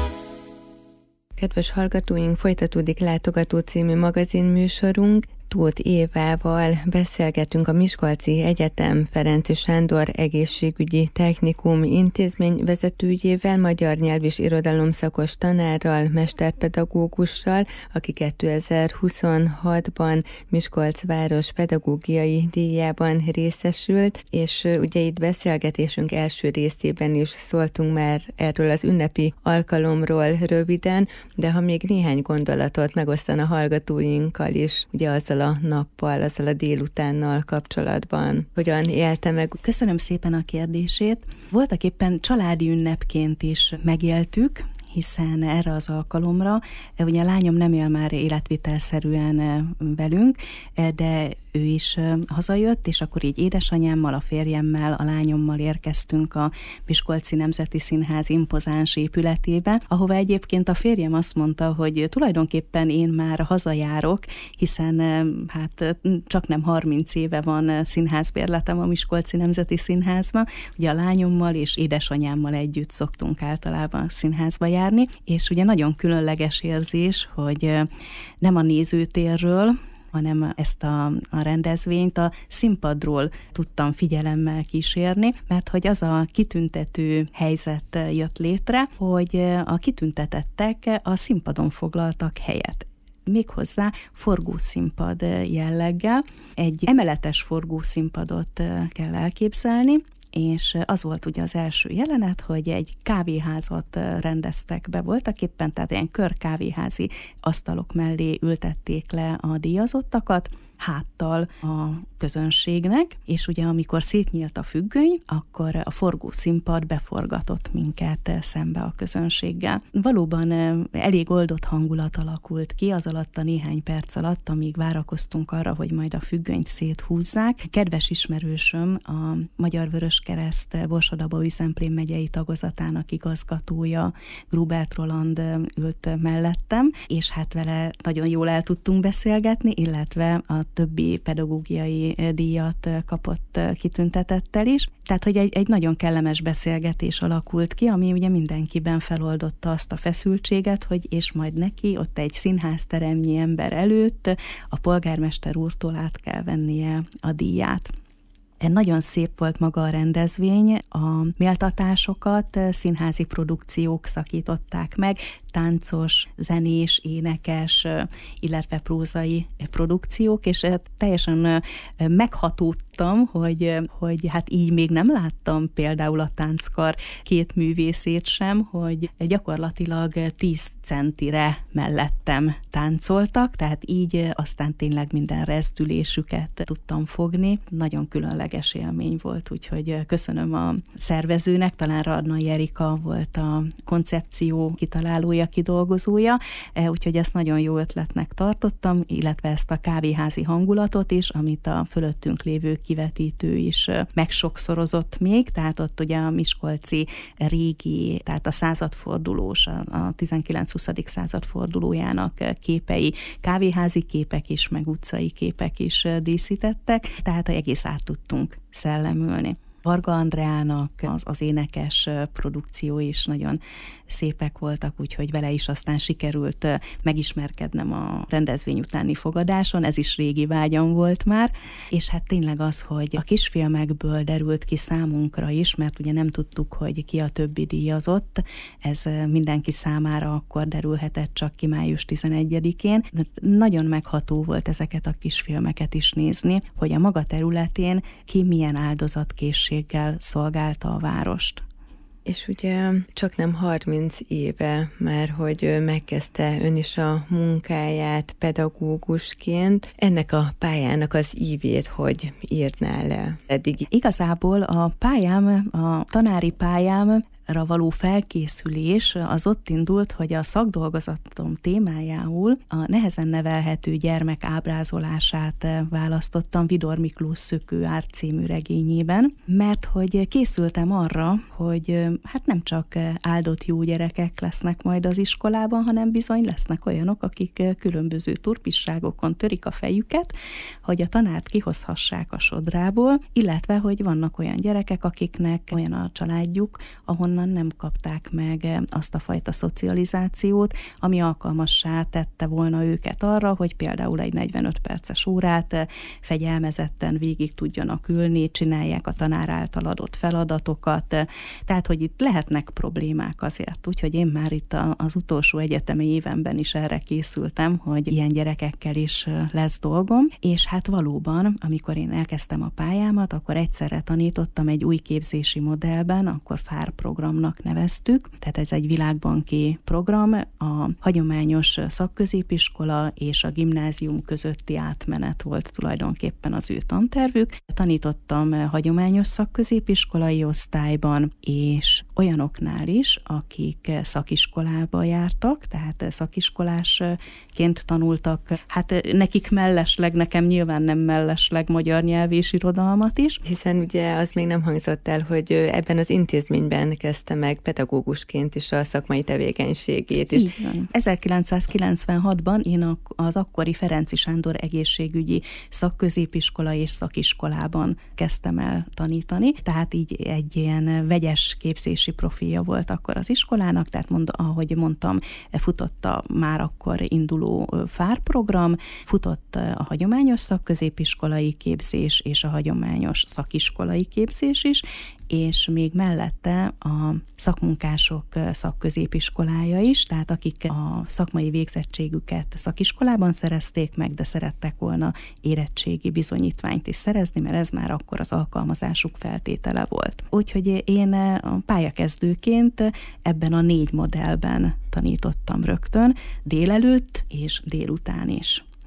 Kedves hallgatóink, folytatódik Látogató című magazinműsorunk. Tóth Évával beszélgetünk a Miskolci Egyetem Ferenczy Sándor Egészségügyi Technikum intézmény vezetőjével, magyar nyelv és irodalom szakos tanárral, mesterpedagógussal, aki kétezer-huszonhatban Miskolc város pedagógiai díjában részesült, és ugye itt beszélgetésünk első részében is szóltunk már erről az ünnepi alkalomról röviden, de ha még néhány gondolatot megosztana hallgatóinkkal is, ugye azzal a nappal, azzal a délutánnal kapcsolatban. Hogyan élte meg? Köszönöm szépen a kérdését. Voltak éppen családi ünnepként is megéltük, hiszen erre az alkalomra, ugye a lányom nem él már életvitelszerűen velünk, de ő is hazajött, és akkor így édesanyámmal, a férjemmel, a lányommal érkeztünk a Miskolci Nemzeti Színház impozáns épületébe, ahova egyébként a férjem azt mondta, hogy tulajdonképpen én már hazajárok, hiszen hát csak nem harminc éve van színházbérletem a Miskolci Nemzeti Színházban, ugye a lányommal és édesanyámmal együtt szoktunk általában színházba járni, és ugye nagyon különleges érzés, hogy nem a nézőtérről, hanem ezt a, a rendezvényt a színpadról tudtam figyelemmel kísérni, mert hogy az a kitüntető helyzet jött létre, hogy a kitüntetettek a színpadon foglaltak helyet. Méghozzá forgószínpad jelleggel. Egy emeletes forgószínpadot kell elképzelni, és az volt ugye az első jelenet, hogy egy kávéházat rendeztek be voltak éppen, tehát ilyen körkávéházi asztalok mellé ültették le a díjazottakat, háttal a közönségnek, és ugye amikor szétnyílt a függöny, akkor a forgószínpad beforgatott minket szembe a közönséggel. Valóban elég oldott hangulat alakult ki az alatt a néhány perc alatt, amíg várakoztunk arra, hogy majd a függönyt széthúzzák. Kedves ismerősöm, a Magyar Vöröskereszt Borsod-Abaúj-Zemplén megyei tagozatának igazgatója, Grubert Roland ült mellettem, és hát vele nagyon jól el tudtunk beszélgetni, illetve a többi pedagógiai díjat kapott kitüntetettel is. Tehát, hogy egy, egy nagyon kellemes beszélgetés alakult ki, ami ugye mindenkiben feloldotta azt a feszültséget, hogy és majd neki ott egy színházteremnyi ember előtt a polgármester úrtól át kell vennie a díját. Nagyon szép volt maga a rendezvény, a méltatásokat színházi produkciók szakították meg, táncos, zenés, énekes, illetve prózai produkciók, és teljesen meghatódtam, hogy, hogy hát így még nem láttam például a tánckar két művészét sem, hogy gyakorlatilag tíz centire mellettem táncoltak, tehát így aztán tényleg minden rezdülésüket tudtam fogni. Nagyon különleges élmény volt, úgyhogy köszönöm a szervezőnek, talán Radnai Erika volt a koncepció kitalálója, kidolgozója, úgyhogy ezt nagyon jó ötletnek tartottam, illetve ezt a kávéházi hangulatot is, amit a fölöttünk lévő kivetítő is megsokszorozott még, tehát ott ugye a miskolci régi, tehát a századfordulós, a tizenkilenc-huszadik századfordulójának képei, kávéházi képek is, meg utcai képek is díszítettek, tehát egész át tudtunk szellemülni. Varga Andreának az, az énekes produkció is nagyon szépek voltak, úgyhogy vele is aztán sikerült megismerkednem a rendezvény utáni fogadáson, ez is régi vágyam volt már, és hát tényleg az, hogy a kisfilmekből derült ki számunkra is, mert ugye nem tudtuk, hogy ki a többi díjazott, ez mindenki számára akkor derülhetett csak ki május tizenegyedikén. Nagyon megható volt ezeket a kisfilmeket is nézni, hogy a maga területén ki milyen áldozatkészséggel szolgálta a várost. És ugye csak nem harminc éve már, hogy megkezdte ön is a munkáját pedagógusként. Ennek a pályának az ívét hogy írná le eddig? Igazából a pályám, a tanári pályám való felkészülés az ott indult, hogy a szakdolgozatom témájául a nehezen nevelhető gyermek ábrázolását választottam Vidor Miklós Szökőár című regényében, mert hogy készültem arra, hogy hát nem csak áldott jó gyerekek lesznek majd az iskolában, hanem bizony lesznek olyanok, akik különböző turpisságokon törik a fejüket, hogy a tanárt kihozhassák a sodrából, illetve hogy vannak olyan gyerekek, akiknek olyan a családjuk, ahonnan nem kapták meg azt a fajta szocializációt, ami alkalmassá tette volna őket arra, hogy például egy negyvenöt perces órát fegyelmezetten végig tudjanak ülni, csinálják a tanár által adott feladatokat, tehát hogy itt lehetnek problémák azért. Úgyhogy én már itt az utolsó egyetemi évenben is erre készültem, hogy ilyen gyerekekkel is lesz dolgom, és hát valóban, amikor én elkezdtem a pályámat, akkor egyszerre tanítottam egy új képzési modellben, akkor FÁR programnak neveztük, tehát ez egy világbanki program, a hagyományos szakközépiskola és a gimnázium közötti átmenet volt tulajdonképpen az ő tantervük. Tanítottam hagyományos szakközépiskolai osztályban, és olyanoknál is, akik szakiskolába jártak, tehát szakiskolásként tanultak, hát nekik mellesleg, nekem nyilván nem mellesleg magyar nyelv és irodalmat is. Hiszen ugye az még nem hangzott el, hogy ebben az intézményben kezdte meg pedagógusként is a szakmai tevékenységét is. Így van. ezerkilencszázkilencvenhatban én az akkori Ferenczy Sándor egészségügyi szakközépiskola és szakiskolában kezdtem el tanítani, tehát így egy ilyen vegyes képzési profilja volt akkor az iskolának, tehát mond, ahogy mondtam, futott a már akkor induló FÁR program, futott a hagyományos szakközépiskolai képzés és a hagyományos szakiskolai képzés is, és még mellette a szakmunkások szakközépiskolája is, tehát akik a szakmai végzettségüket szakiskolában szerezték meg, de szerettek volna érettségi bizonyítványt is szerezni, mert ez már akkor az alkalmazásuk feltétele volt. Úgyhogy én a pályakezdőként ebben a négy modellben tanítottam rögtön, délelőtt és délután is.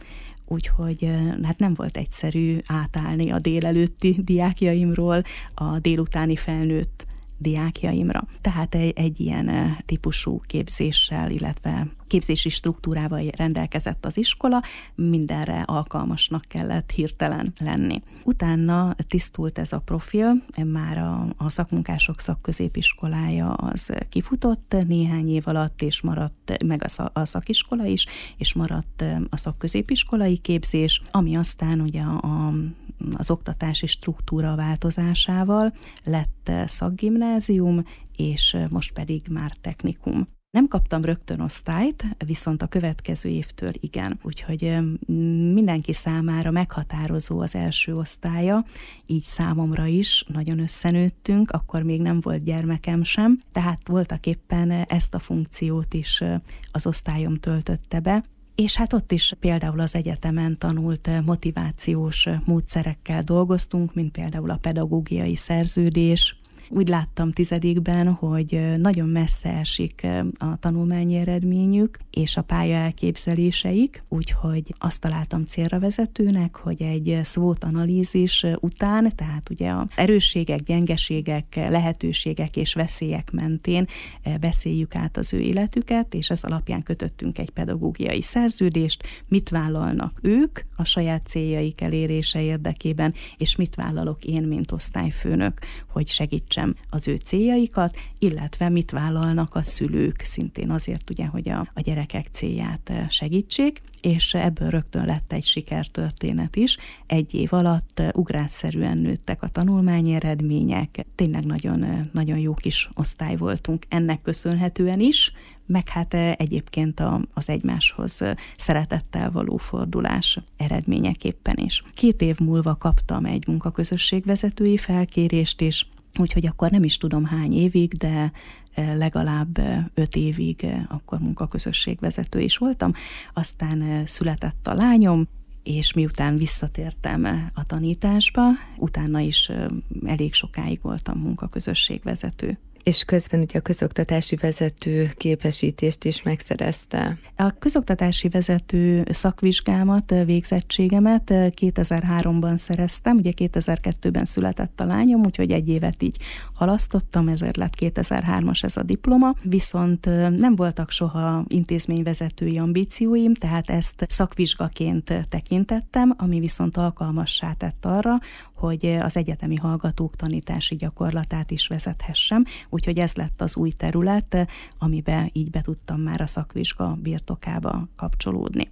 úgyhogy hát nem volt egyszerű átállni a délelőtti diákjaimról a délutáni felnőtt diákjaimra. Tehát egy, egy ilyen típusú képzéssel, illetve képzési struktúrával rendelkezett az iskola, mindenre alkalmasnak kellett hirtelen lenni. Utána tisztult ez a profil, már a, a szakmunkások szakközépiskolája az kifutott néhány év alatt, és maradt meg a, a szakiskola is, és maradt a szakközépiskolai képzés, ami aztán ugye a, az oktatási struktúra változásával lett szakgimnázium, és most pedig már technikum. Nem kaptam rögtön osztályt, viszont a következő évtől igen. Úgyhogy mindenki számára meghatározó az első osztálya, így számomra is nagyon összenőttünk, akkor még nem volt gyermekem sem, tehát voltak éppen ezt a funkciót is az osztályom töltötte be. És hát ott is például az egyetemen tanult motivációs módszerekkel dolgoztunk, mint például a pedagógiai szerződés. Úgy láttam tizedikben, hogy nagyon messze esik a tanulmányi eredményük és a pálya elképzeléseik, úgyhogy azt találtam célra vezetőnek, hogy egy SWOT analízis után, tehát ugye az erősségek, gyengeségek, lehetőségek és veszélyek mentén beszéljük át az ő életüket, és ez alapján kötöttünk egy pedagógiai szerződést, mit vállalnak ők a saját céljaik elérése érdekében, és mit vállalok én, mint osztályfőnök, hogy segítsem az ő céljaikat, illetve mit vállalnak a szülők, szintén azért ugye, hogy a, a gyerekek célját segítsék, és ebből rögtön lett egy sikertörténet is. Egy év alatt ugrásszerűen nőttek a tanulmányi eredmények, tényleg nagyon, nagyon jó kis osztály voltunk ennek köszönhetően is, meg hát egyébként az egymáshoz szeretettel való fordulás eredményeképpen is. Két év múlva kaptam egy munkaközösségvezetői felkérést is, úgyhogy akkor nem is tudom hány évig, de legalább öt évig akkor munkaközösségvezető is voltam. Aztán született a lányom, és miután visszatértem a tanításba, utána is elég sokáig voltam munkaközösségvezető. És közben ugye a közoktatási vezető képesítést is megszerezte. A közoktatási vezető szakvizsgámat, végzettségemet kétezer-háromban szereztem, ugye kétezer-kettőben született a lányom, úgyhogy egy évet így halasztottam, ezért lett kétezer-hármas ez a diploma, viszont nem voltak soha intézményvezetői ambícióim, tehát ezt szakvizsgaként tekintettem, ami viszont alkalmassá tett arra, hogy az egyetemi hallgatók tanítási gyakorlatát is vezethessem, úgyhogy ez lett az új terület, amiben így be tudtam már a szakvizsga birtokába kapcsolódni.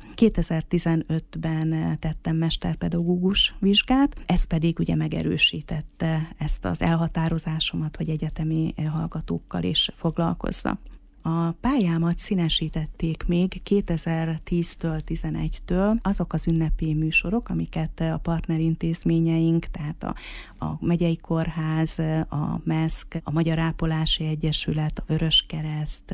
kétezer-tizenötben tettem mesterpedagógus vizsgát, ez pedig ugye megerősítette ezt az elhatározásomat, hogy egyetemi hallgatókkal is foglalkozzak. A pályámat színesítették még kétezer-tíztől tizenegytől azok az ünnepi műsorok, amiket a partnerintézményeink, tehát a, a Megyei Kórház, a meszk, a Magyar Ápolási Egyesület, a Vöröskereszt,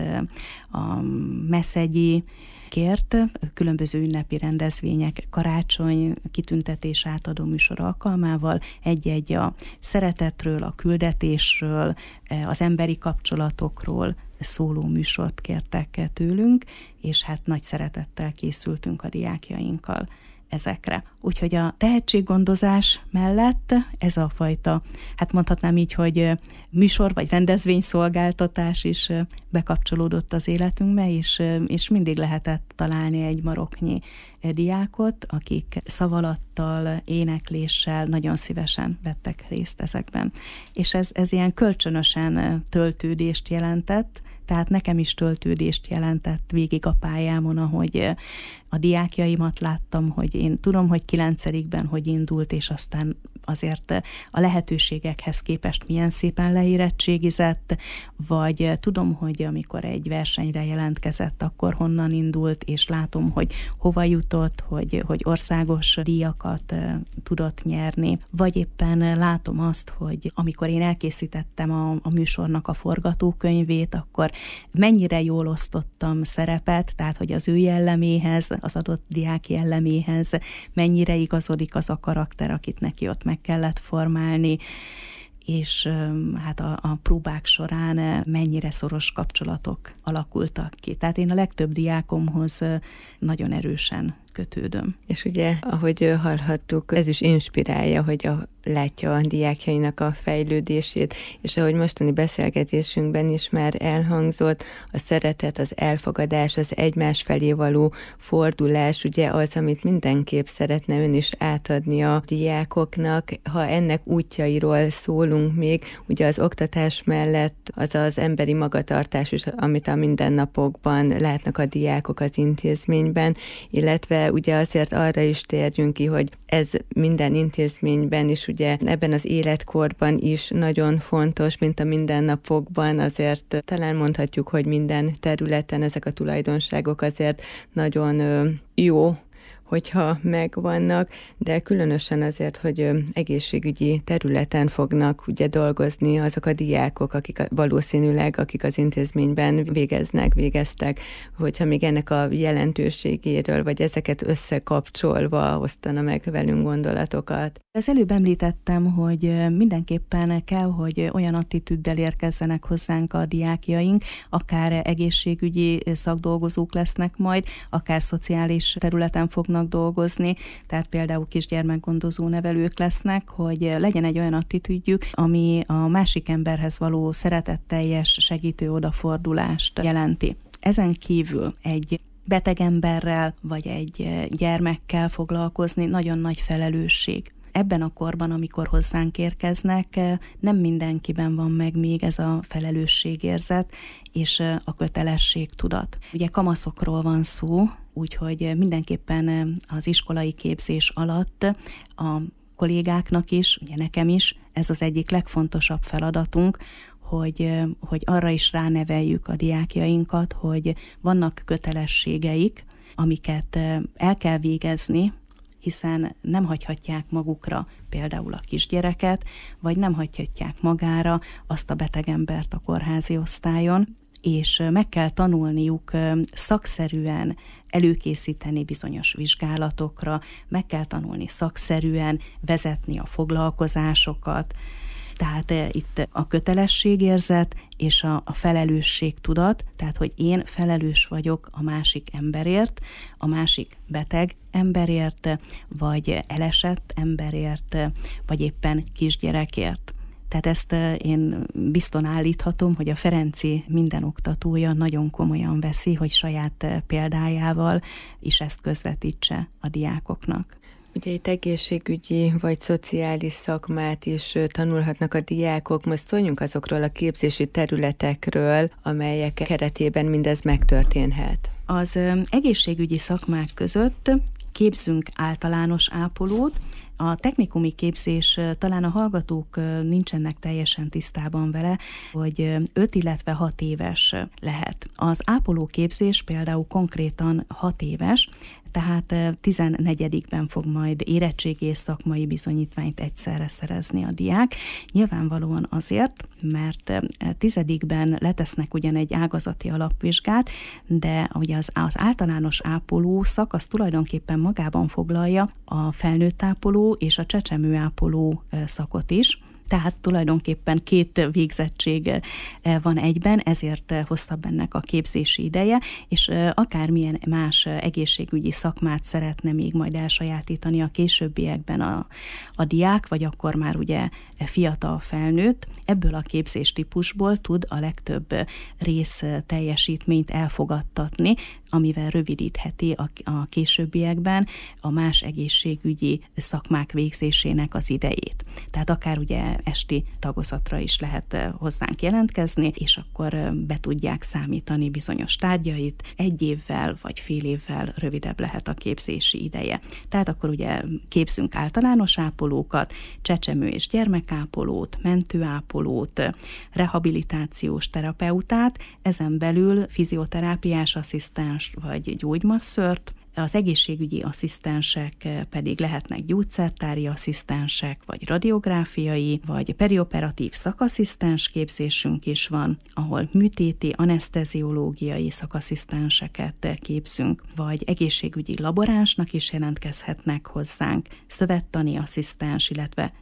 a Meszegyi kért, különböző ünnepi rendezvények, karácsony, kitüntetés átadó műsor alkalmával egy-egy a szeretetről, a küldetésről, az emberi kapcsolatokról szóló műsort kértek tőlünk, és hát nagy szeretettel készültünk a diákjainkkal ezekre. Úgyhogy a tehetséggondozás mellett ez a fajta, hát mondhatnám így, hogy műsor vagy rendezvényszolgáltatás is bekapcsolódott az életünkbe, és, és mindig lehetett találni egy maroknyi diákot, akik szavalattal, énekléssel nagyon szívesen vettek részt ezekben. És ez, ez ilyen kölcsönösen töltődést jelentett, tehát nekem is töltődést jelentett végig a pályámon, ahogy a diákjaimat láttam, hogy én tudom, hogy kilencedikben hogy indult, és aztán azért a lehetőségekhez képest milyen szépen leérettségizett, vagy tudom, hogy amikor egy versenyre jelentkezett, akkor honnan indult, és látom, hogy hova jutott, hogy, hogy országos díjakat tudott nyerni, vagy éppen látom azt, hogy amikor én elkészítettem a, a műsornak a forgatókönyvét, akkor mennyire jól osztottam szerepet, tehát hogy az ő jelleméhez, az adott diák jelleméhez mennyire igazodik az a karakter, akit neki ott meg kellett formálni, és hát a, a próbák során mennyire szoros kapcsolatok alakultak ki. Tehát én a legtöbb diákomhoz nagyon erősen kötődöm. És ugye, ahogy hallhattuk, ez is inspirálja, hogy a, látja a diákjainak a fejlődését, és ahogy mostani beszélgetésünkben is már elhangzott, a szeretet, az elfogadás, az egymás felé való fordulás, ugye az, amit mindenképp szeretne ön is átadni a diákoknak. Ha ennek útjairól szólunk még, ugye az oktatás mellett az az emberi magatartás is, amit a mindennapokban látnak a diákok az intézményben, illetve ugye azért arra is térjünk ki, hogy ez minden intézményben is, ugye ebben az életkorban is nagyon fontos, mint a mindennapokban, azért talán mondhatjuk, hogy minden területen ezek a tulajdonságok azért nagyon jó, hogyha megvannak, de különösen azért, hogy egészségügyi területen fognak ugye dolgozni azok a diákok, akik valószínűleg, akik az intézményben végeznek, végeztek, hogyha még ennek a jelentőségéről, vagy ezeket összekapcsolva osztana meg velünk gondolatokat. Az előbb említettem, hogy mindenképpen kell, hogy olyan attitűddel érkezzenek hozzánk a diákjaink, akár egészségügyi szakdolgozók lesznek majd, akár szociális területen fognak dolgozni, tehát például kisgyermekgondozó nevelők lesznek, hogy legyen egy olyan attitűdjük, ami a másik emberhez való szeretetteljes segítő odafordulást jelenti. Ezen kívül egy beteg emberrel vagy egy gyermekkel foglalkozni nagyon nagy felelősség. Ebben a korban, amikor hozzánk érkeznek, nem mindenkiben van meg még ez a felelősségérzet és a kötelességtudat. Ugye kamaszokról van szó, úgyhogy mindenképpen az iskolai képzés alatt a kollégáknak is, ugye nekem is, ez az egyik legfontosabb feladatunk, hogy, hogy arra is ráneveljük a diákjainkat, hogy vannak kötelességeik, amiket el kell végezni, hiszen nem hagyhatják magukra például a kisgyereket, vagy nem hagyhatják magára azt a betegembert a kórházi osztályon, és meg kell tanulniuk szakszerűen előkészíteni bizonyos vizsgálatokra, meg kell tanulni szakszerűen vezetni a foglalkozásokat. Tehát itt a kötelességérzet és a, a felelősségtudat, tehát hogy én felelős vagyok a másik emberért, a másik beteg emberért, vagy elesett emberért, vagy éppen kisgyerekért. Tehát ezt én bizton állíthatom, hogy a Ferenci minden oktatója nagyon komolyan veszi, hogy saját példájával is ezt közvetítse a diákoknak. Ugye itt egészségügyi vagy szociális szakmát is tanulhatnak a diákok. Most szóljunk azokról a képzési területekről, amelyek keretében mindez megtörténhet. Az egészségügyi szakmák között képzünk általános ápolót. A technikumi képzés, talán a hallgatók nincsenek teljesen tisztában vele, hogy öt, illetve hat éves lehet. Az ápolóképzés például konkrétan hat éves, tehát tizennegyedikben fog majd érettségi és szakmai bizonyítványt egyszerre szerezni a diák. Nyilvánvalóan azért, mert tizedikben letesznek ugyan egy ágazati alapvizsgát, de ugye az, az általános ápoló szak az tulajdonképpen magában foglalja a felnőtt ápoló és a csecsemő ápoló szakot is. Tehát tulajdonképpen két végzettség van egyben, ezért hosszabb ennek a képzési ideje, és akármilyen más egészségügyi szakmát szeretne még majd elsajátítani a későbbiekben a, a diák, vagy akkor már ugye fiatal felnőtt, ebből a képzéstípusból tud a legtöbb rész teljesítményt elfogadtatni, amivel rövidítheti a, a későbbiekben a más egészségügyi szakmák végzésének az idejét. Tehát akár ugye esti tagozatra is lehet hozzánk jelentkezni, és akkor be tudják számítani bizonyos tárgyait, egy évvel vagy fél évvel rövidebb lehet a képzési ideje. Tehát akkor ugye képzünk általános ápolókat, csecsemő és gyermekápolót, mentőápolót, rehabilitációs terapeutát, ezen belül fizioterápiás asszisztens vagy gyógymasszört, az egészségügyi asszisztensek pedig lehetnek gyógyszertári asszisztensek, vagy radiográfiai, vagy perioperatív szakasszisztens képzésünk is van, ahol műtéti, aneszteziológiai szakasszisztenseket képzünk, vagy egészségügyi laboránsnak is jelentkezhetnek hozzánk, szövettani asszisztens, illetve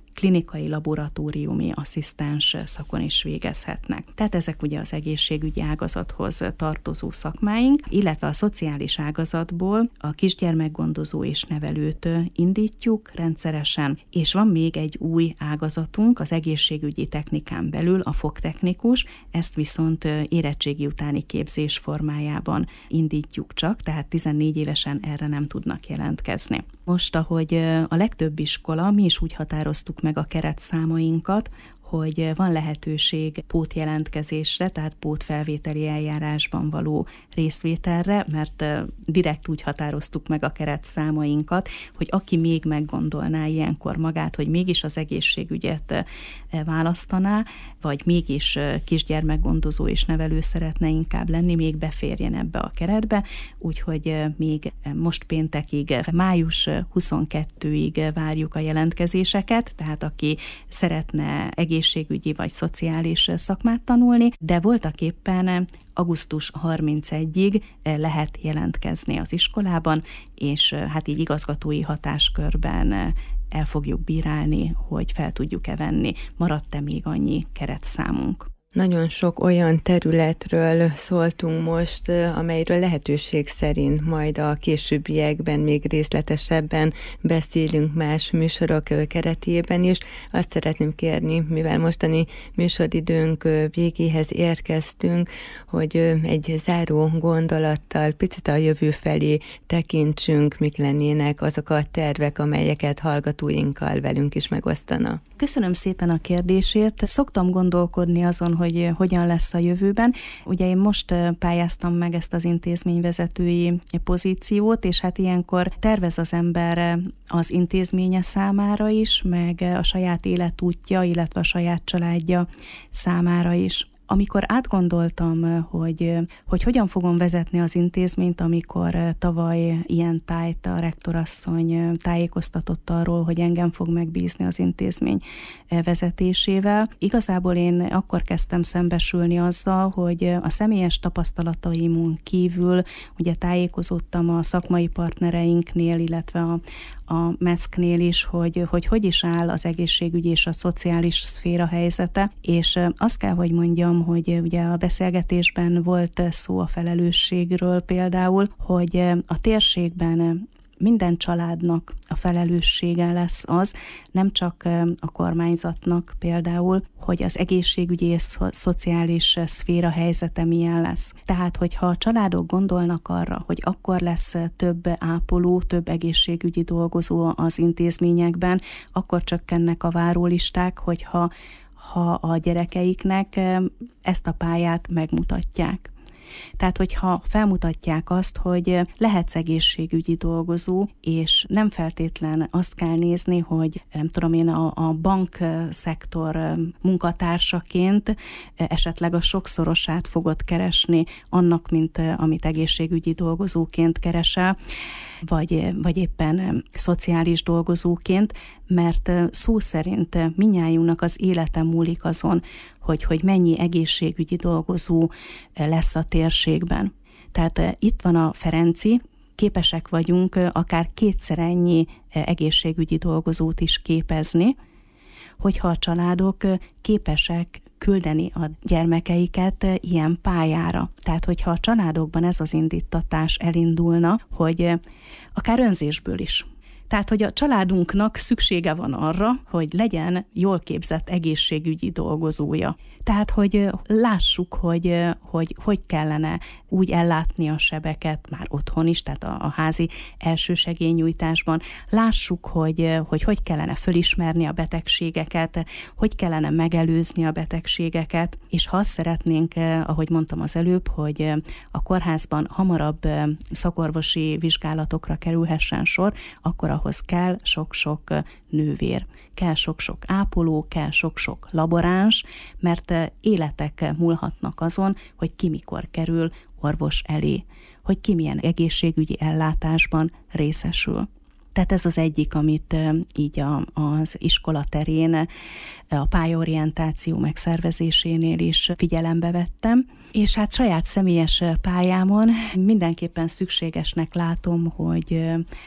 klinikai laboratóriumi asszisztens szakon is végezhetnek. Tehát ezek ugye az egészségügyi ágazathoz tartozó szakmáink, illetve a szociális ágazatból a kisgyermekgondozó és nevelőt indítjuk rendszeresen, és van még egy új ágazatunk, az egészségügyi technikán belül a fogtechnikus, ezt viszont érettségi utáni képzés formájában indítjuk csak, tehát tizennégy évesen erre nem tudnak jelentkezni. Most, ahogy a legtöbb iskola, mi is úgy határoztuk meg a keretszámainkat, hogy van lehetőség pótjelentkezésre, tehát pótfelvételi eljárásban való részvételre, mert direkt úgy határoztuk meg a keretszámainkat, hogy aki még meggondolná ilyenkor magát, hogy mégis az egészségügyet választaná, vagy mégis kisgyermekgondozó és nevelő szeretne inkább lenni, még beférjen ebbe a keretbe, úgyhogy még most péntekig, május huszonkettőig várjuk a jelentkezéseket, tehát aki szeretne egészségügyi vagy szociális szakmát tanulni, de voltak éppen augusztus harmincegyedikéig lehet jelentkezni az iskolában, és hát így igazgatói hatáskörben el fogjuk bírálni, hogy fel tudjuk-e venni. Maradt-e még annyi keretszámunk? Nagyon sok olyan területről szóltunk most, amelyről lehetőség szerint majd a későbbiekben még részletesebben beszélünk más műsorok keretében is. Azt szeretném kérni, mivel mostani műsoridőnk végéhez érkeztünk, hogy egy záró gondolattal picit a jövő felé tekintsünk, mik lennének azok a tervek, amelyeket hallgatóinkkal velünk is megosztana. Köszönöm szépen a kérdésért. Szoktam gondolkodni azon, hogy hogyan lesz a jövőben. Ugye én most pályáztam meg ezt az intézményvezetői pozíciót, és hát ilyenkor tervez az ember az intézménye számára is, meg a saját életútja, illetve a saját családja számára is. Amikor átgondoltam, hogy, hogy hogyan fogom vezetni az intézményt, amikor tavaly ilyen tájt a rektorasszony tájékoztatott arról, hogy engem fog megbízni az intézmény vezetésével, igazából én akkor kezdtem szembesülni azzal, hogy a személyes tapasztalataimon kívül ugye tájékozottam a szakmai partnereinknél, illetve a a meszknél is, hogy, hogy hogy is áll az egészségügyi és a szociális szféra helyzete, és azt kell, hogy mondjam, hogy ugye a beszélgetésben volt szó a felelősségről például, hogy a térségben minden családnak a felelőssége lesz az, nem csak a kormányzatnak például, hogy az egészségügyi és szociális szféra helyzete milyen lesz. Tehát, hogyha a családok gondolnak arra, hogy akkor lesz több ápoló, több egészségügyi dolgozó az intézményekben, akkor csökkennek a várólisták, hogyha ha a gyerekeiknek ezt a pályát megmutatják. Tehát, hogyha felmutatják azt, hogy lehetsz egészségügyi dolgozó, és nem feltétlen azt kell nézni, hogy nem tudom én, a, a bankszektor munkatársaként esetleg a sokszorosát fogod keresni annak, mint amit egészségügyi dolgozóként keresel, vagy, vagy éppen szociális dolgozóként, mert szó szerint mindnyájunknak az élete múlik azon, hogy, hogy mennyi egészségügyi dolgozó lesz a térségben. Tehát itt van a Ferenci, képesek vagyunk akár kétszer ennyi egészségügyi dolgozót is képezni, hogyha a családok képesek küldeni a gyermekeiket ilyen pályára. Tehát, hogyha a családokban ez az indítatás elindulna, hogy akár önzésből is. Tehát, hogy a családunknak szüksége van arra, hogy legyen jól képzett egészségügyi dolgozója. Tehát, hogy lássuk, hogy hogy, hogy kellene úgy ellátni a sebeket már otthon is, tehát a, a házi elsősegélynyújtásban. Lássuk, hogy, hogy hogy kellene fölismerni a betegségeket, hogy kellene megelőzni a betegségeket, és ha azt szeretnénk, ahogy mondtam az előbb, hogy a kórházban hamarabb szakorvosi vizsgálatokra kerülhessen sor, akkor ahhoz kell sok-sok nővér, kell sok-sok ápoló, kell sok-sok laboráns, mert életek múlhatnak azon, hogy ki mikor kerül orvos elé, hogy ki milyen egészségügyi ellátásban részesül. Tehát ez az egyik, amit így a, az iskola terén, a pályaorientáció megszervezésénél is figyelembe vettem. És hát saját személyes pályámon mindenképpen szükségesnek látom, hogy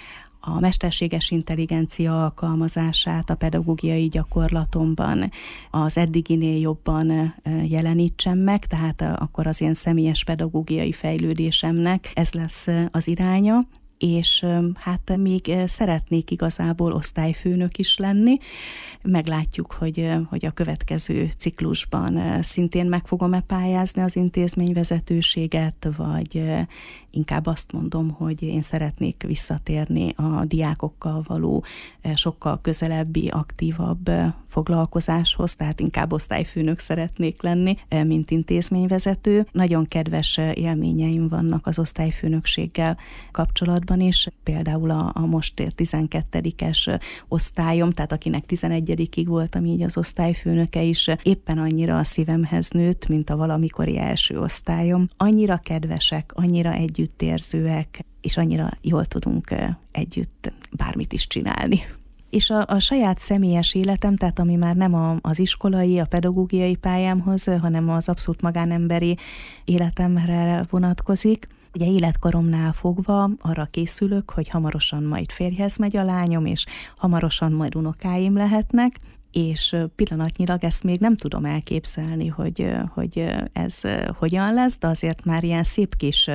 a mesterséges intelligencia alkalmazását a pedagógiai gyakorlatomban az eddiginél jobban jelenítsem meg, tehát akkor az én személyes pedagógiai fejlődésemnek ez lesz az iránya, és hát még szeretnék igazából osztályfőnök is lenni. Meglátjuk, hogy, hogy a következő ciklusban szintén meg fogom-e pályázni az intézményvezetőséget, vagy inkább azt mondom, hogy én szeretnék visszatérni a diákokkal való sokkal közelebbi, aktívabb foglalkozáshoz, tehát inkább osztályfőnök szeretnék lenni, mint intézményvezető. Nagyon kedves élményeim vannak az osztályfőnökséggel kapcsolatban is, például a, a most tizenkettedikes osztályom, tehát akinek tizenegyedikig voltam így az osztályfőnöke is, éppen annyira a szívemhez nőtt, mint a valamikori első osztályom. Annyira kedvesek, annyira együttérzőek, és annyira jól tudunk együtt bármit is csinálni. És a, a saját személyes életem, tehát ami már nem a, az iskolai, a pedagógiai pályámhoz, hanem az abszolút magánemberi életemre vonatkozik. Ugye életkoromnál fogva arra készülök, hogy hamarosan majd férjhez megy a lányom, és hamarosan majd unokáim lehetnek, és pillanatnyilag ezt még nem tudom elképzelni, hogy, hogy ez hogyan lesz, de azért már ilyen szép kis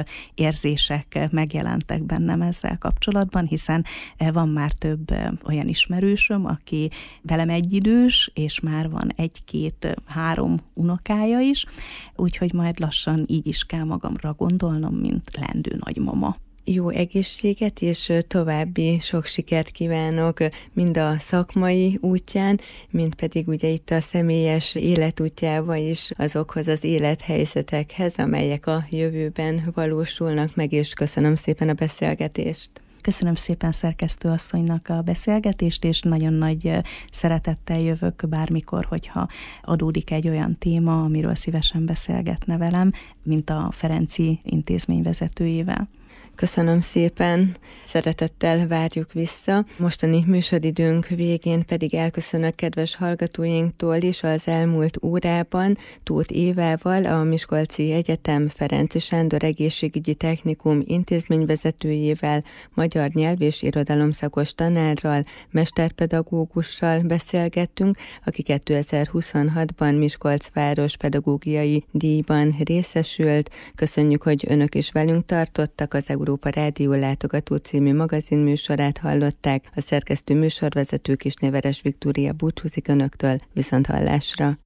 érzések megjelentek bennem ezzel kapcsolatban, hiszen van már több olyan ismerősöm, aki velem egyidős, és már van egy-két-három unokája is, úgyhogy majd lassan így is kell magamra gondolnom, mint lendő nagymama. Jó egészséget és további sok sikert kívánok mind a szakmai útján, mind pedig ugye itt a személyes életútjában is azokhoz az élethelyzetekhez, amelyek a jövőben valósulnak meg, és köszönöm szépen a beszélgetést. Köszönöm szépen szerkesztőasszonynak a beszélgetést, és nagyon nagy szeretettel jövök bármikor, hogyha adódik egy olyan téma, amiről szívesen beszélgetne velem, mint a Ferenczy intézmény vezetőjével. Köszönöm szépen, szeretettel várjuk vissza. Mostani műsoridőnk végén pedig elköszönök kedves hallgatóinktól is. Az elmúlt órában Tóth Évával, a Miskolci Egyetem Ferenczy Sándor Egészségügyi Technikum intézményvezetőjével, magyar nyelv és irodalomszakos tanárral, mesterpedagógussal beszélgettünk, aki kétezer-huszonhatban Miskolc város pedagógiai díjban részesült. Köszönjük, hogy önök is velünk tartottak. Az Európa Rádió Látogató című magazinműsorát hallották. A szerkesztő műsorvezető Kisnéveres Viktória búcsúzik önöktől, viszont hallásra.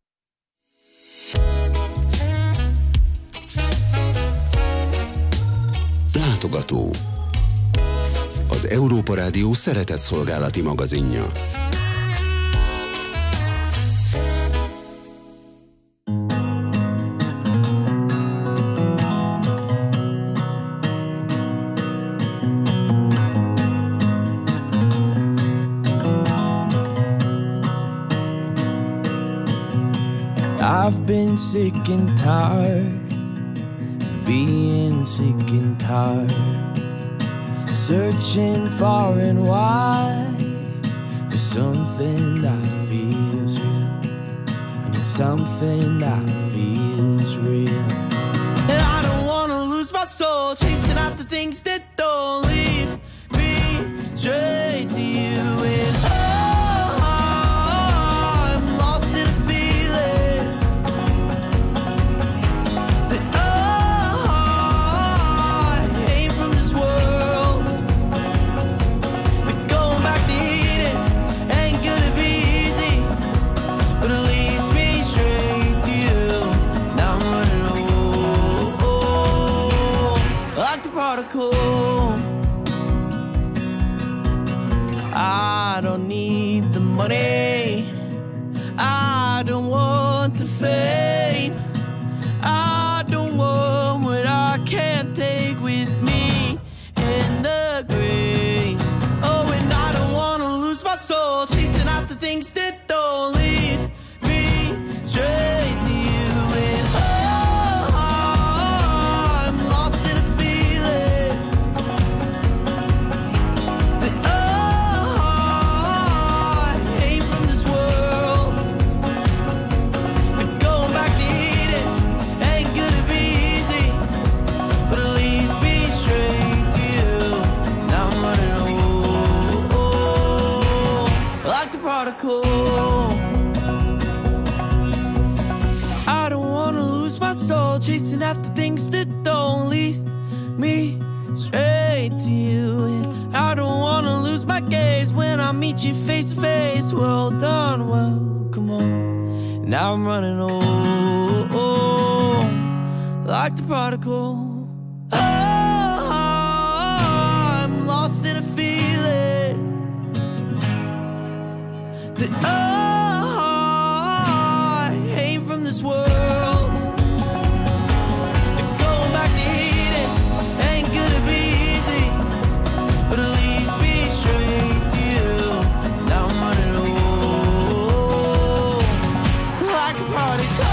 Látogató. Az Európa Rádió szeretetszolgálati magazinja. I've been sick and tired, being sick and tired, searching far and wide for something that feels real. I need something that feels real. And I don't wanna lose my soul, chasing after things that don't lead me straight to you. And oh, I'm lost in a feeling that oh, I ain't from this world. But going back to Eden ain't gonna be easy, but it leads me straight to you. Now I'm running oh, oh, like the prodigal. I don't need the money, I don't want the fame, I don't want what I can't take with me in the grave. Oh, and I don't wanna lose my soul, chasing after things that don't lead me straight to you. And oh, I'm lost in a feeling that oh, I ain't from prodigal. I don't wanna lose my soul chasing after things that don't lead me straight to you. And I don't wanna lose my gaze when I meet you face to face. Well done, well, come on. Now I'm running oh, oh, like the prodigal. Oh, I'm lost in a feeling that oh, I ain't from this world. That going back to Eden ain't gonna be easy, but it leads me straight to you. Now I'm running oh, like a prodigal.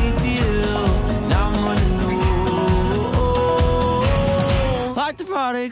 The prodigal.